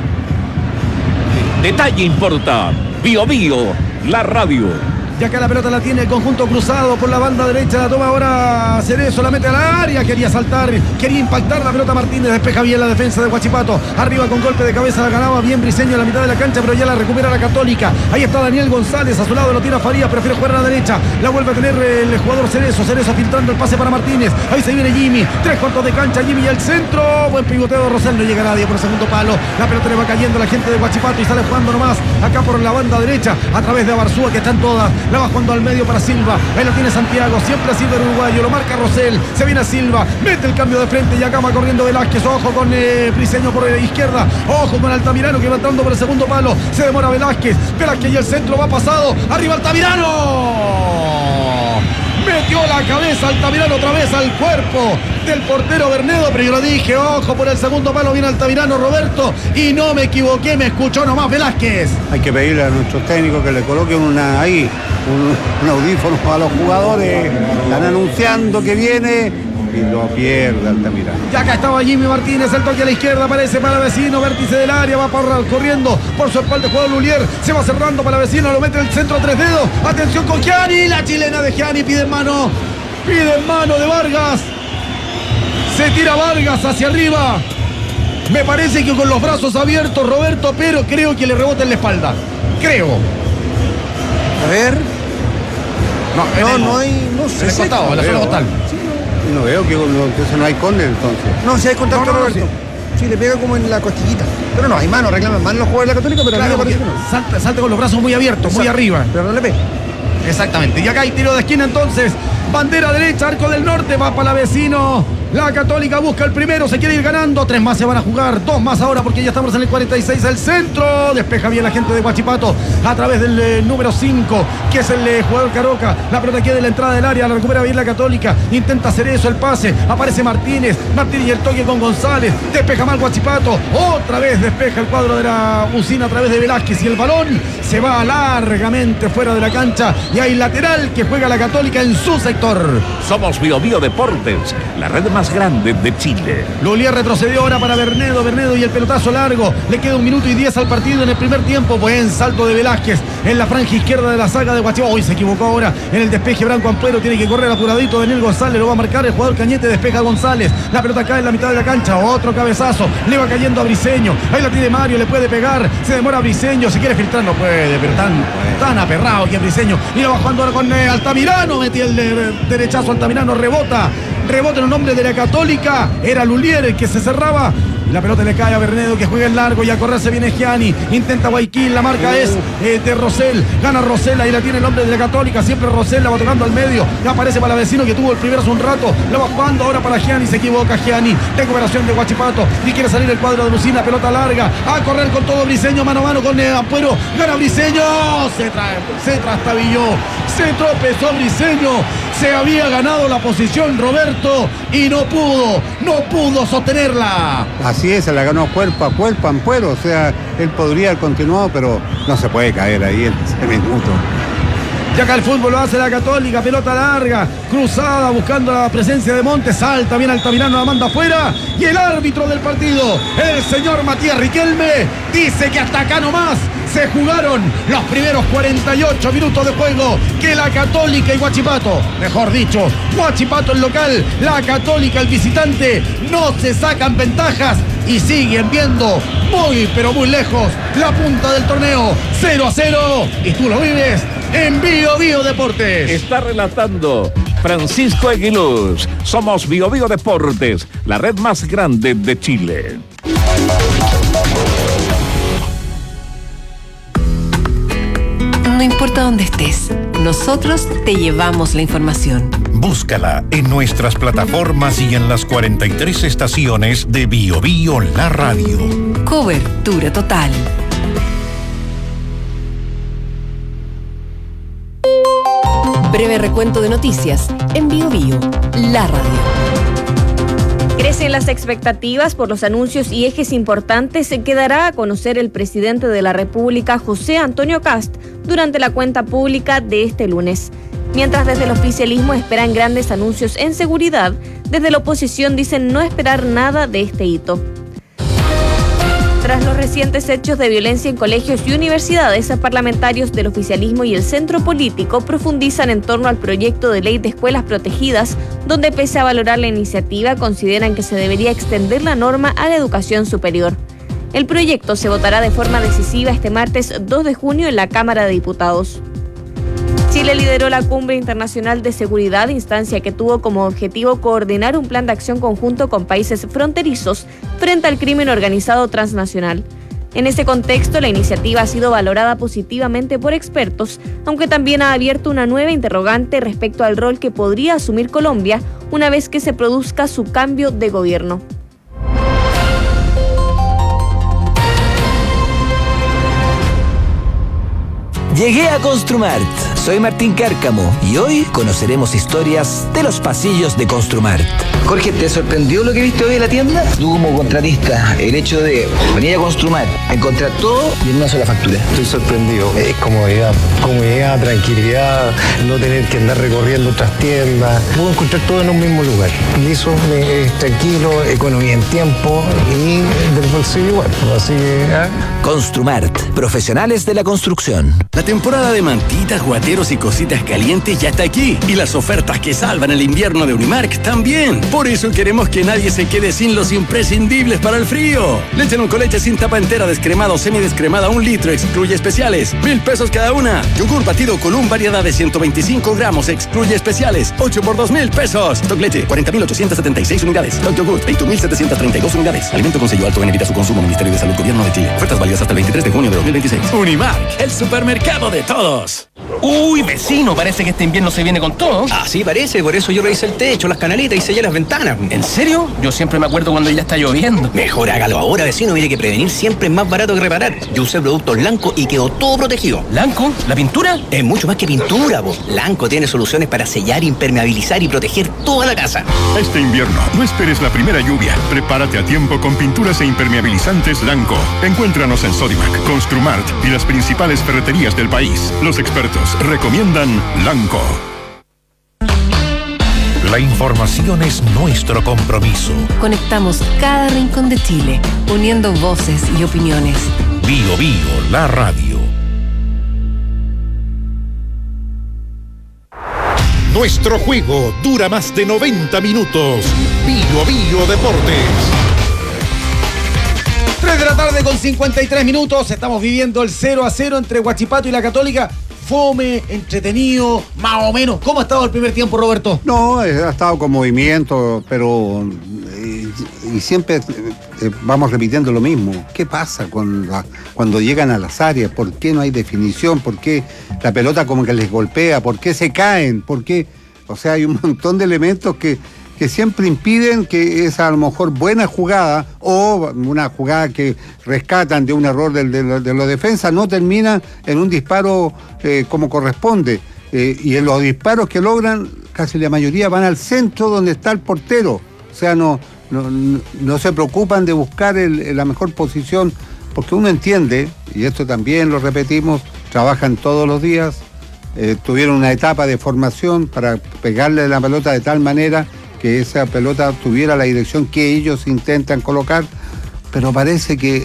detalle importa. Bio Bio, la radio. Y acá la pelota la tiene el conjunto cruzado por la banda derecha. La toma ahora Cerezo, la mete al área. Quería saltar, quería impactar la pelota Martínez. Despeja bien la defensa de Guachipato. Arriba con golpe de cabeza la ganaba bien Briseño en la mitad de la cancha, pero ya la recupera la Católica. Ahí está Daniel González, a su lado lo tira Farías, prefiere jugar a la derecha. La vuelve a tener el jugador Cerezo. Cerezo filtrando el pase para Martínez. Ahí se viene Jimmy. Tres cuartos de cancha, Jimmy y el centro. Buen pivoteo de Rosell, no llega nadie por el segundo palo. La pelota le va cayendo a la gente de Guachipato y sale jugando nomás acá por la banda derecha a través de Abarzúa, que están todas. La va jugando al medio para Silva. Ahí la tiene Santiago. Siempre ha sido el uruguayo. Lo marca Rosell. Se viene a Silva. Mete el cambio de frente y acá va corriendo Velázquez. Ojo con eh, Briseño por la izquierda. Ojo con Altamirano que va entrando por el segundo palo. Se demora Velázquez. Velázquez y el centro va pasado. Arriba Altamirano. Metió la cabeza Altamirano otra vez al cuerpo del portero Bernedo, pero yo lo dije, ojo por el segundo palo, viene Altamirano, Roberto, y no me equivoqué, me escuchó nomás Velázquez. Hay que pedirle a nuestros técnicos que le coloquen una ahí, un, un audífono a los jugadores. Están anunciando que viene y lo pierde Altamirano. Y acá estaba Jimmy Martínez, el toque a la izquierda, aparece para Vecino, vértice del área, va para, corriendo por su espalda el jugador Lulier, se va cerrando para Vecino, lo mete en el centro a tres dedos, atención con Gianni, la chilena de Gianni, pide en mano, pide en mano de Vargas, se tira Vargas hacia arriba, me parece que con los brazos abiertos Roberto, pero creo que le rebota en la espalda, creo. A ver. No, en No, el- no hay. No sé. en el sí. costado, en la zona costal. Sí, No veo que no, entonces no hay córner entonces. no, si hay contacto, No, no, no, Roberto. Sí, le pega como en la costillita. Pero no, hay mano, reclaman mano los jugadores de la Católica, pero a mí Claro, me parece que porque no. salta, salta con los brazos muy abiertos, muy Exacto. arriba. Pero no le pega. Exactamente. Y acá hay tiro de esquina entonces. Bandera derecha, arco del norte, va para la Vecino. La Católica busca el primero, se quiere ir ganando. Tres más se van a jugar, dos más ahora porque ya estamos en el cuarenta y seis. El centro, despeja bien la gente de Guachipato a través del eh, número cinco, que es el eh, jugador Caroca. La pelota queda de la entrada del área, la recupera bien la Católica. Intenta hacer eso, el pase. Aparece Martínez. Martínez y el toque con González. Despeja mal Guachipato. Otra vez despeja el cuadro de la Usina a través de Velázquez. Y el balón se va largamente fuera de la cancha. Y hay lateral que juega la Católica en su sector. Somos Bio Bio Deportes, la red más grande de Chile. Lulier retrocedió ahora para Bernedo, Bernedo y el pelotazo largo. Le queda un minuto y diez al partido en el primer tiempo. Buen salto de Velázquez en la franja izquierda de la saga de Guachipato. Hoy se equivocó ahora en el despeje Branco Ampuero. Tiene que correr apuradito Daniel González. Lo va a marcar el jugador Cañete. Despeja a González. La pelota cae en la mitad de la cancha. Otro cabezazo. Le va cayendo a Briseño. Ahí la tiene Mario. Le puede pegar. Se demora Briseño. Se quiere filtrar. No puede. Pero tan, tan aperrado que Briseño. Y lo va jugando ahora con eh, Altamirano. Metía el eh, derechazo. Altamirano rebota. Rebota en el nombre de la Católica. Era Lulier el que se cerraba. La pelota le cae a Bernedo que juega en largo y a correr se viene Gianni. Intenta Guayaquil, la marca es eh, de Rosell. Gana Rosell, ahí la tiene el hombre de la Católica. Siempre Rosell la va tocando al medio. Ya aparece para Vecino que tuvo el primero hace un rato. La va jugando ahora para Gianni. Se equivoca Gianni. Recuperación de Guachipato. Y quiere salir el cuadro de Lucina. Pelota larga. A correr con todo Briseño. Mano a mano con eh, Ampuero. Gana Briseño. Se, tra se trastabilló. Se tropezó Briseño. Se había ganado la posición Roberto y no pudo. No pudo sostenerla. Así es, se la ganó cuerpo a cuerpo, Ampuero. O sea, él podría haber continuado, pero no se puede caer ahí en ese minuto. Y acá el fútbol lo hace la Católica, pelota larga, cruzada, buscando la presencia de Montes, salta bien Altamirano, la manda afuera, y el árbitro del partido, el señor Matías Riquelme, dice que hasta acá nomás se jugaron los primeros cuarenta y ocho minutos de juego, que la Católica y Huachipato, mejor dicho, Huachipato el local, la Católica el visitante, no se sacan ventajas y siguen viendo muy pero muy lejos la punta del torneo. Cero a cero, y tú lo vives en Bio Bio Deportes. Está relatando Francisco Aguiluz. Somos Bio Bio Deportes, la red más grande de Chile. No importa dónde estés, nosotros te llevamos la información. Búscala en nuestras plataformas y en las cuarenta y tres estaciones de Bio Bio La Radio. Cobertura total. Breve recuento de noticias en Bio Bio La Radio. Crecen las expectativas por los anuncios y ejes importantes que dará a conocer el presidente de la República, José Antonio Kast, durante la cuenta pública de este lunes. Mientras desde el oficialismo esperan grandes anuncios en seguridad, desde la oposición dicen no esperar nada de este hito. Tras los recientes hechos de violencia en colegios y universidades, parlamentarios del oficialismo y el centro político profundizan en torno al proyecto de ley de escuelas protegidas, donde pese a valorar la iniciativa, consideran que se debería extender la norma a la educación superior. El proyecto se votará de forma decisiva este martes dos de junio en la Cámara de Diputados. Chile lideró la Cumbre Internacional de Seguridad, instancia que tuvo como objetivo coordinar un plan de acción conjunto con países fronterizos frente al crimen organizado transnacional. En ese contexto, la iniciativa ha sido valorada positivamente por expertos, aunque también ha abierto una nueva interrogante respecto al rol que podría asumir Colombia una vez que se produzca su cambio de gobierno. Llegué a Construmart. Soy Martín Cárcamo y hoy conoceremos historias de los pasillos de Construmart. Jorge, ¿te sorprendió lo que viste hoy en la tienda? Tú como contratista, el hecho de venir a Construmart, encontrar todo y en una sola factura. Estoy sorprendido. Es comodidad, comodidad, tranquilidad, no tener que andar recorriendo otras tiendas. Puedo encontrar todo en un mismo lugar. Y eso es tranquilo, economía en tiempo y del bolsillo igual. Así que... ¿eh? Construmart, profesionales de la construcción. La temporada de mantitas, guateros y cositas calientes ya está aquí. Y las ofertas que salvan el invierno de Unimark también. Por eso queremos que nadie se quede sin los imprescindibles para el frío. Leche en un coleche sin tapa entera, descremada o semidescremada, un litro, excluye especiales. Mil pesos cada una. Yogur batido con un variedad de ciento veinticinco gramos, excluye especiales. ocho por dos mil pesos. Stock leche, cuarenta mil ochocientas setenta y seis unidades. Stock yogur, veinte mil setecientas treinta y dos unidades. Alimento con sello alto en evita su consumo. Ministerio de Salud, Gobierno de Chile. Ofertas válidas hasta el veintitrés de junio de dos mil veintiséis. Unimark, el supermercado de todos. Uy, vecino, parece que este invierno se viene con todo. Así parece, por eso yo revisé el techo, las canaletas y sellé las ventanas. ¿En serio? Yo siempre me acuerdo cuando ya está lloviendo. Mejor hágalo ahora, vecino. Mire que prevenir siempre es más barato que reparar. Yo usé productos Lanco y quedó todo protegido. ¿Lanco? ¿La pintura? Es mucho más que pintura, po. Lanco tiene soluciones para sellar, impermeabilizar y proteger toda la casa. Este invierno, no esperes la primera lluvia. Prepárate a tiempo con pinturas e impermeabilizantes Lanco. Encuéntranos en Sodimac, Construmart y las principales ferreterías del país. Los expertos recomiendan Lanco. La información es nuestro compromiso. Conectamos cada rincón de Chile, uniendo voces y opiniones. Bio Bio, la radio. Nuestro juego dura más de noventa minutos. Bio Bio Deportes. tres de la tarde con cincuenta y tres minutos. Estamos viviendo el cero a cero entre Huachipato y la Católica. Fome, entretenido, más o menos. ¿Cómo ha estado el primer tiempo, Roberto? No, ha estado con movimiento, pero eh, y siempre eh, vamos repitiendo lo mismo. ¿Qué pasa con la, cuando llegan a las áreas? ¿Por qué no hay definición? ¿Por qué la pelota como que les golpea? ¿Por qué se caen? ¿Por qué? O sea, hay un montón de elementos que, que siempre impiden que esa a lo mejor buena jugada o una jugada que rescatan de un error de, de, de la defensa no termina en un disparo eh, como corresponde. Eh, y en los disparos que logran, casi la mayoría van al centro donde está el portero. O sea, no, no, no se preocupan de buscar el, la mejor posición, porque uno entiende, y esto también lo repetimos, trabajan todos los días, eh, tuvieron una etapa de formación para pegarle la pelota de tal manera que esa pelota tuviera la dirección que ellos intentan colocar, pero parece que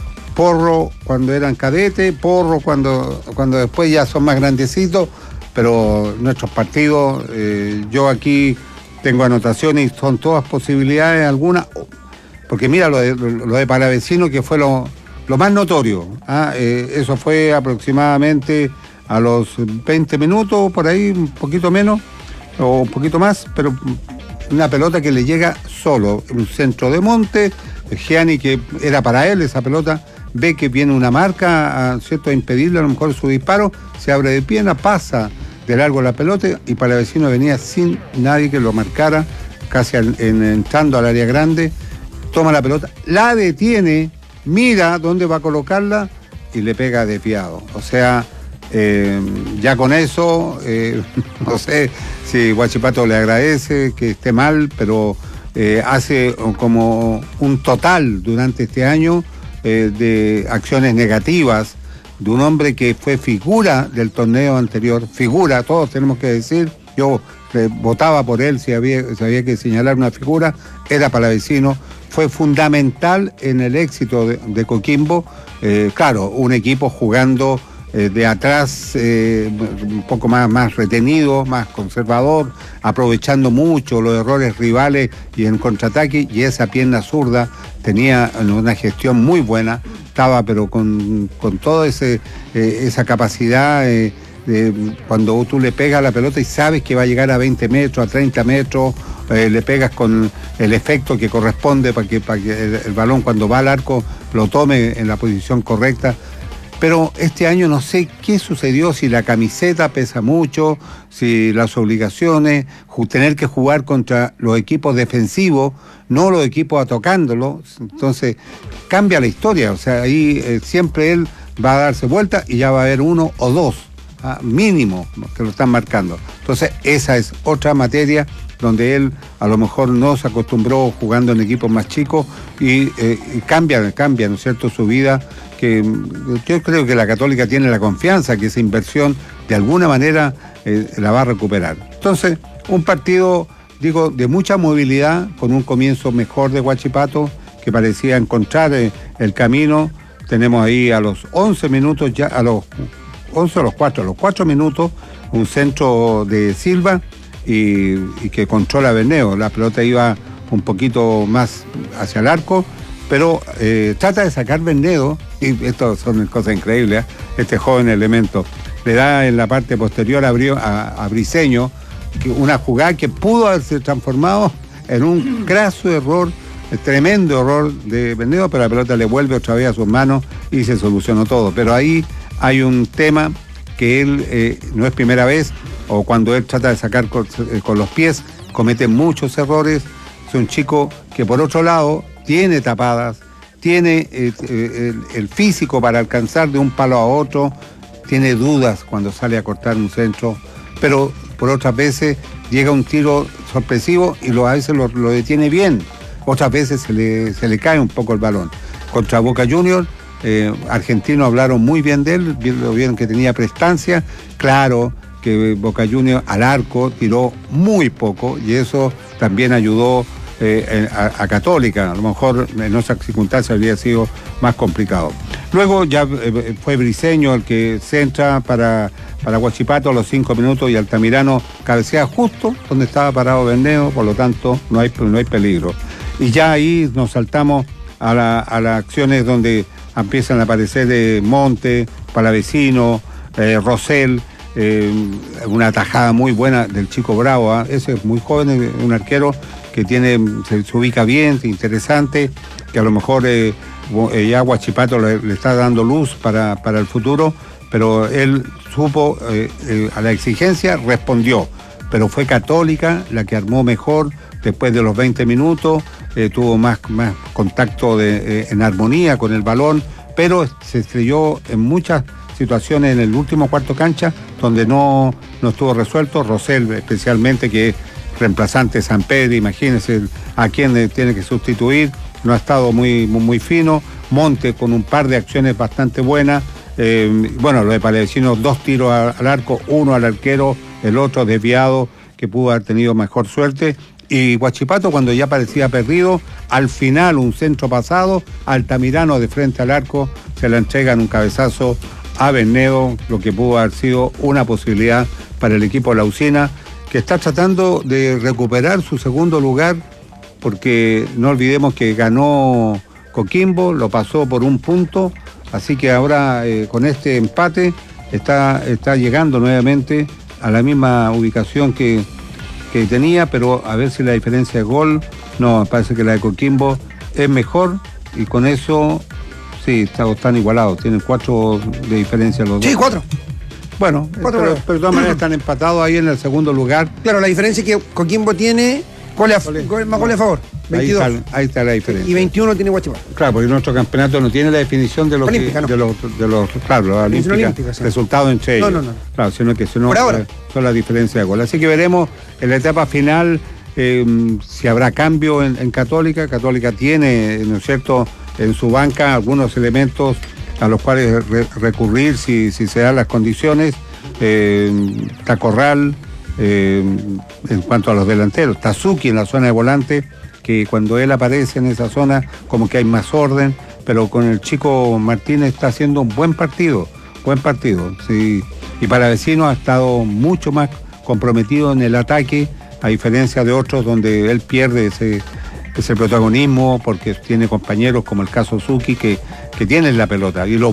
Porro cuando eran cadetes, Porro cuando, cuando después ya son más grandecitos, pero nuestros partidos, eh, yo aquí tengo anotaciones y son todas posibilidades, algunas, porque mira lo de, lo de Palavecino, que fue lo, lo más notorio, ¿ah? eh, eso fue aproximadamente a los veinte minutos, por ahí, un poquito menos, o un poquito más, pero una pelota que le llega solo, un centro de monte, Gianni, que era para él esa pelota, ve que viene una marca, a, ¿cierto?, a impedirle a lo mejor su disparo, se abre de pierna, pasa de largo la pelota y Palavecino venía sin nadie que lo marcara, casi al, en, entrando al área grande, toma la pelota, la detiene, mira dónde va a colocarla y le pega desviado. O sea, eh, ya con eso, eh, no sé si Huachipato le agradece que esté mal, pero eh, hace como un total durante este año eh, de acciones negativas de un hombre que fue figura del torneo anterior, figura, todos tenemos que decir, yo eh, votaba por él si había, si había que señalar una figura, era Palavecino, fue fundamental en el éxito de, de Coquimbo, eh, claro, un equipo jugando eh, de atrás eh, un poco más, más retenido, más conservador, aprovechando mucho los errores rivales y en contraataque, y esa pierna zurda tenía una gestión muy buena, estaba pero con, con toda ese, eh, esa capacidad eh, de, cuando tú le pegas la pelota y sabes que va a llegar a veinte metros, a treinta metros, eh, le pegas con el efecto que corresponde para que, para que el, el balón cuando va al arco lo tome en la posición correcta. Pero este año no sé qué sucedió, si la camiseta pesa mucho, si las obligaciones, tener que jugar contra los equipos defensivos, no los equipos atacándolo, entonces cambia la historia, o sea, ahí eh, siempre él va a darse vuelta y ya va a haber uno o dos, ¿ah? mínimo, que lo están marcando. Entonces esa es otra materia donde él a lo mejor no se acostumbró jugando en equipos más chicos y, eh, y cambia, cambia, ¿no es cierto?, su vida, que yo creo que la Católica tiene la confianza que esa inversión de alguna manera eh, la va a recuperar. Entonces, un partido, digo, de mucha movilidad, con un comienzo mejor de Huachipato, que parecía encontrar eh, el camino. Tenemos ahí a los once minutos, ya a los once o los cuatro, a los cuatro minutos, un centro de Silva, Y, y que controla Berneo. La pelota iba un poquito más hacia el arco, pero eh, trata de sacar Berneo, y esto son cosas increíbles, ¿eh? Este joven elemento le da en la parte posterior a, a, a Briceño, que una jugada que pudo haberse transformado en un graso error, tremendo error de Berneo, pero la pelota le vuelve otra vez a sus manos y se solucionó todo. Pero ahí hay un tema que él eh, no es primera vez, o cuando él trata de sacar con, con los pies, comete muchos errores. Es un chico que por otro lado tiene tapadas, tiene eh, eh, el, el físico para alcanzar de un palo a otro, tiene dudas cuando sale a cortar un centro, pero por otras veces llega un tiro sorpresivo y lo, a veces lo, lo detiene bien, otras veces se le, se le cae un poco el balón. Contra Boca Juniors, eh, argentinos hablaron muy bien de él, vieron que tenía prestancia, claro, que Boca Juniors al arco tiró muy poco y eso también ayudó eh, a, a Católica. A lo mejor en otras circunstancias habría sido más complicado. Luego ya eh, fue Briceño el que centra para, para Huachipato a los cinco minutos y Altamirano cabecea justo donde estaba parado Berneo, por lo tanto no hay, no hay peligro. Y ya ahí nos saltamos a, la, a las acciones donde empiezan a aparecer eh, Monte, Palavecino, eh, Rosell. Eh, una tajada muy buena del chico Bravo, ¿eh? Ese es muy joven, un arquero que tiene, se, se ubica bien, interesante, que a lo mejor eh, ya Huachipato le, le está dando luz para, para el futuro, pero él supo eh, eh, a la exigencia, respondió, pero fue Católica la que armó mejor después de los veinte minutos, eh, tuvo más, más contacto de, eh, en armonía con el balón, pero se estrelló en muchas situaciones en el último cuarto cancha donde no, no estuvo resuelto. Rosell especialmente, que es reemplazante de San Pedro, imagínense a quién tiene que sustituir, no ha estado muy, muy, muy fino. Monte con un par de acciones bastante buenas, Eh, bueno, lo de Palavecino, dos tiros a, al arco, uno al arquero, el otro desviado, que pudo haber tenido mejor suerte. Y Huachipato, cuando ya parecía perdido, al final un centro pasado, Altamirano de frente al arco, se le entregan un cabezazo a Bernedo, lo que pudo haber sido una posibilidad para el equipo de la Usina, que está tratando de recuperar su segundo lugar, porque no olvidemos que ganó Coquimbo, lo pasó por un punto, así que ahora eh, con este empate está, está llegando nuevamente a la misma ubicación que, que tenía, pero a ver si la diferencia de gol, no, parece que la de Coquimbo es mejor, y con eso sí, está, están igualados, tienen cuatro de diferencia los dos. Sí, cuatro. Bueno, Cuatro pero, goles. pero de todas maneras están empatados ahí en el segundo lugar. Claro, la diferencia es que Coquimbo tiene goles a, goles, más goles a favor, veintidós. Ahí está, ahí está la diferencia. Y veintiuno tiene Huachipato. Claro, porque nuestro campeonato no tiene la definición de los Olímpica, no. de los de los claro, los olímpicas, olímpica, sí. resultados entre ellos. No, no, no. Claro, sino que si no, Por ahora. eh, son las diferencias de gol. Así que veremos en la etapa final eh, si habrá cambio en, en Católica. Católica tiene, ¿no es cierto?, en su banca algunos elementos a los cuales re- recurrir si, si se dan las condiciones. Eh, Tacorral, eh, en cuanto a los delanteros, Tazuki en la zona de volante, que cuando él aparece en esa zona como que hay más orden, pero con el chico Martínez está haciendo un buen partido, buen partido, sí. Y Palavecino ha estado mucho más comprometido en el ataque, a diferencia de otros donde él pierde ese, ese protagonismo porque tiene compañeros como el caso Zuki que, que tienen la pelota y lo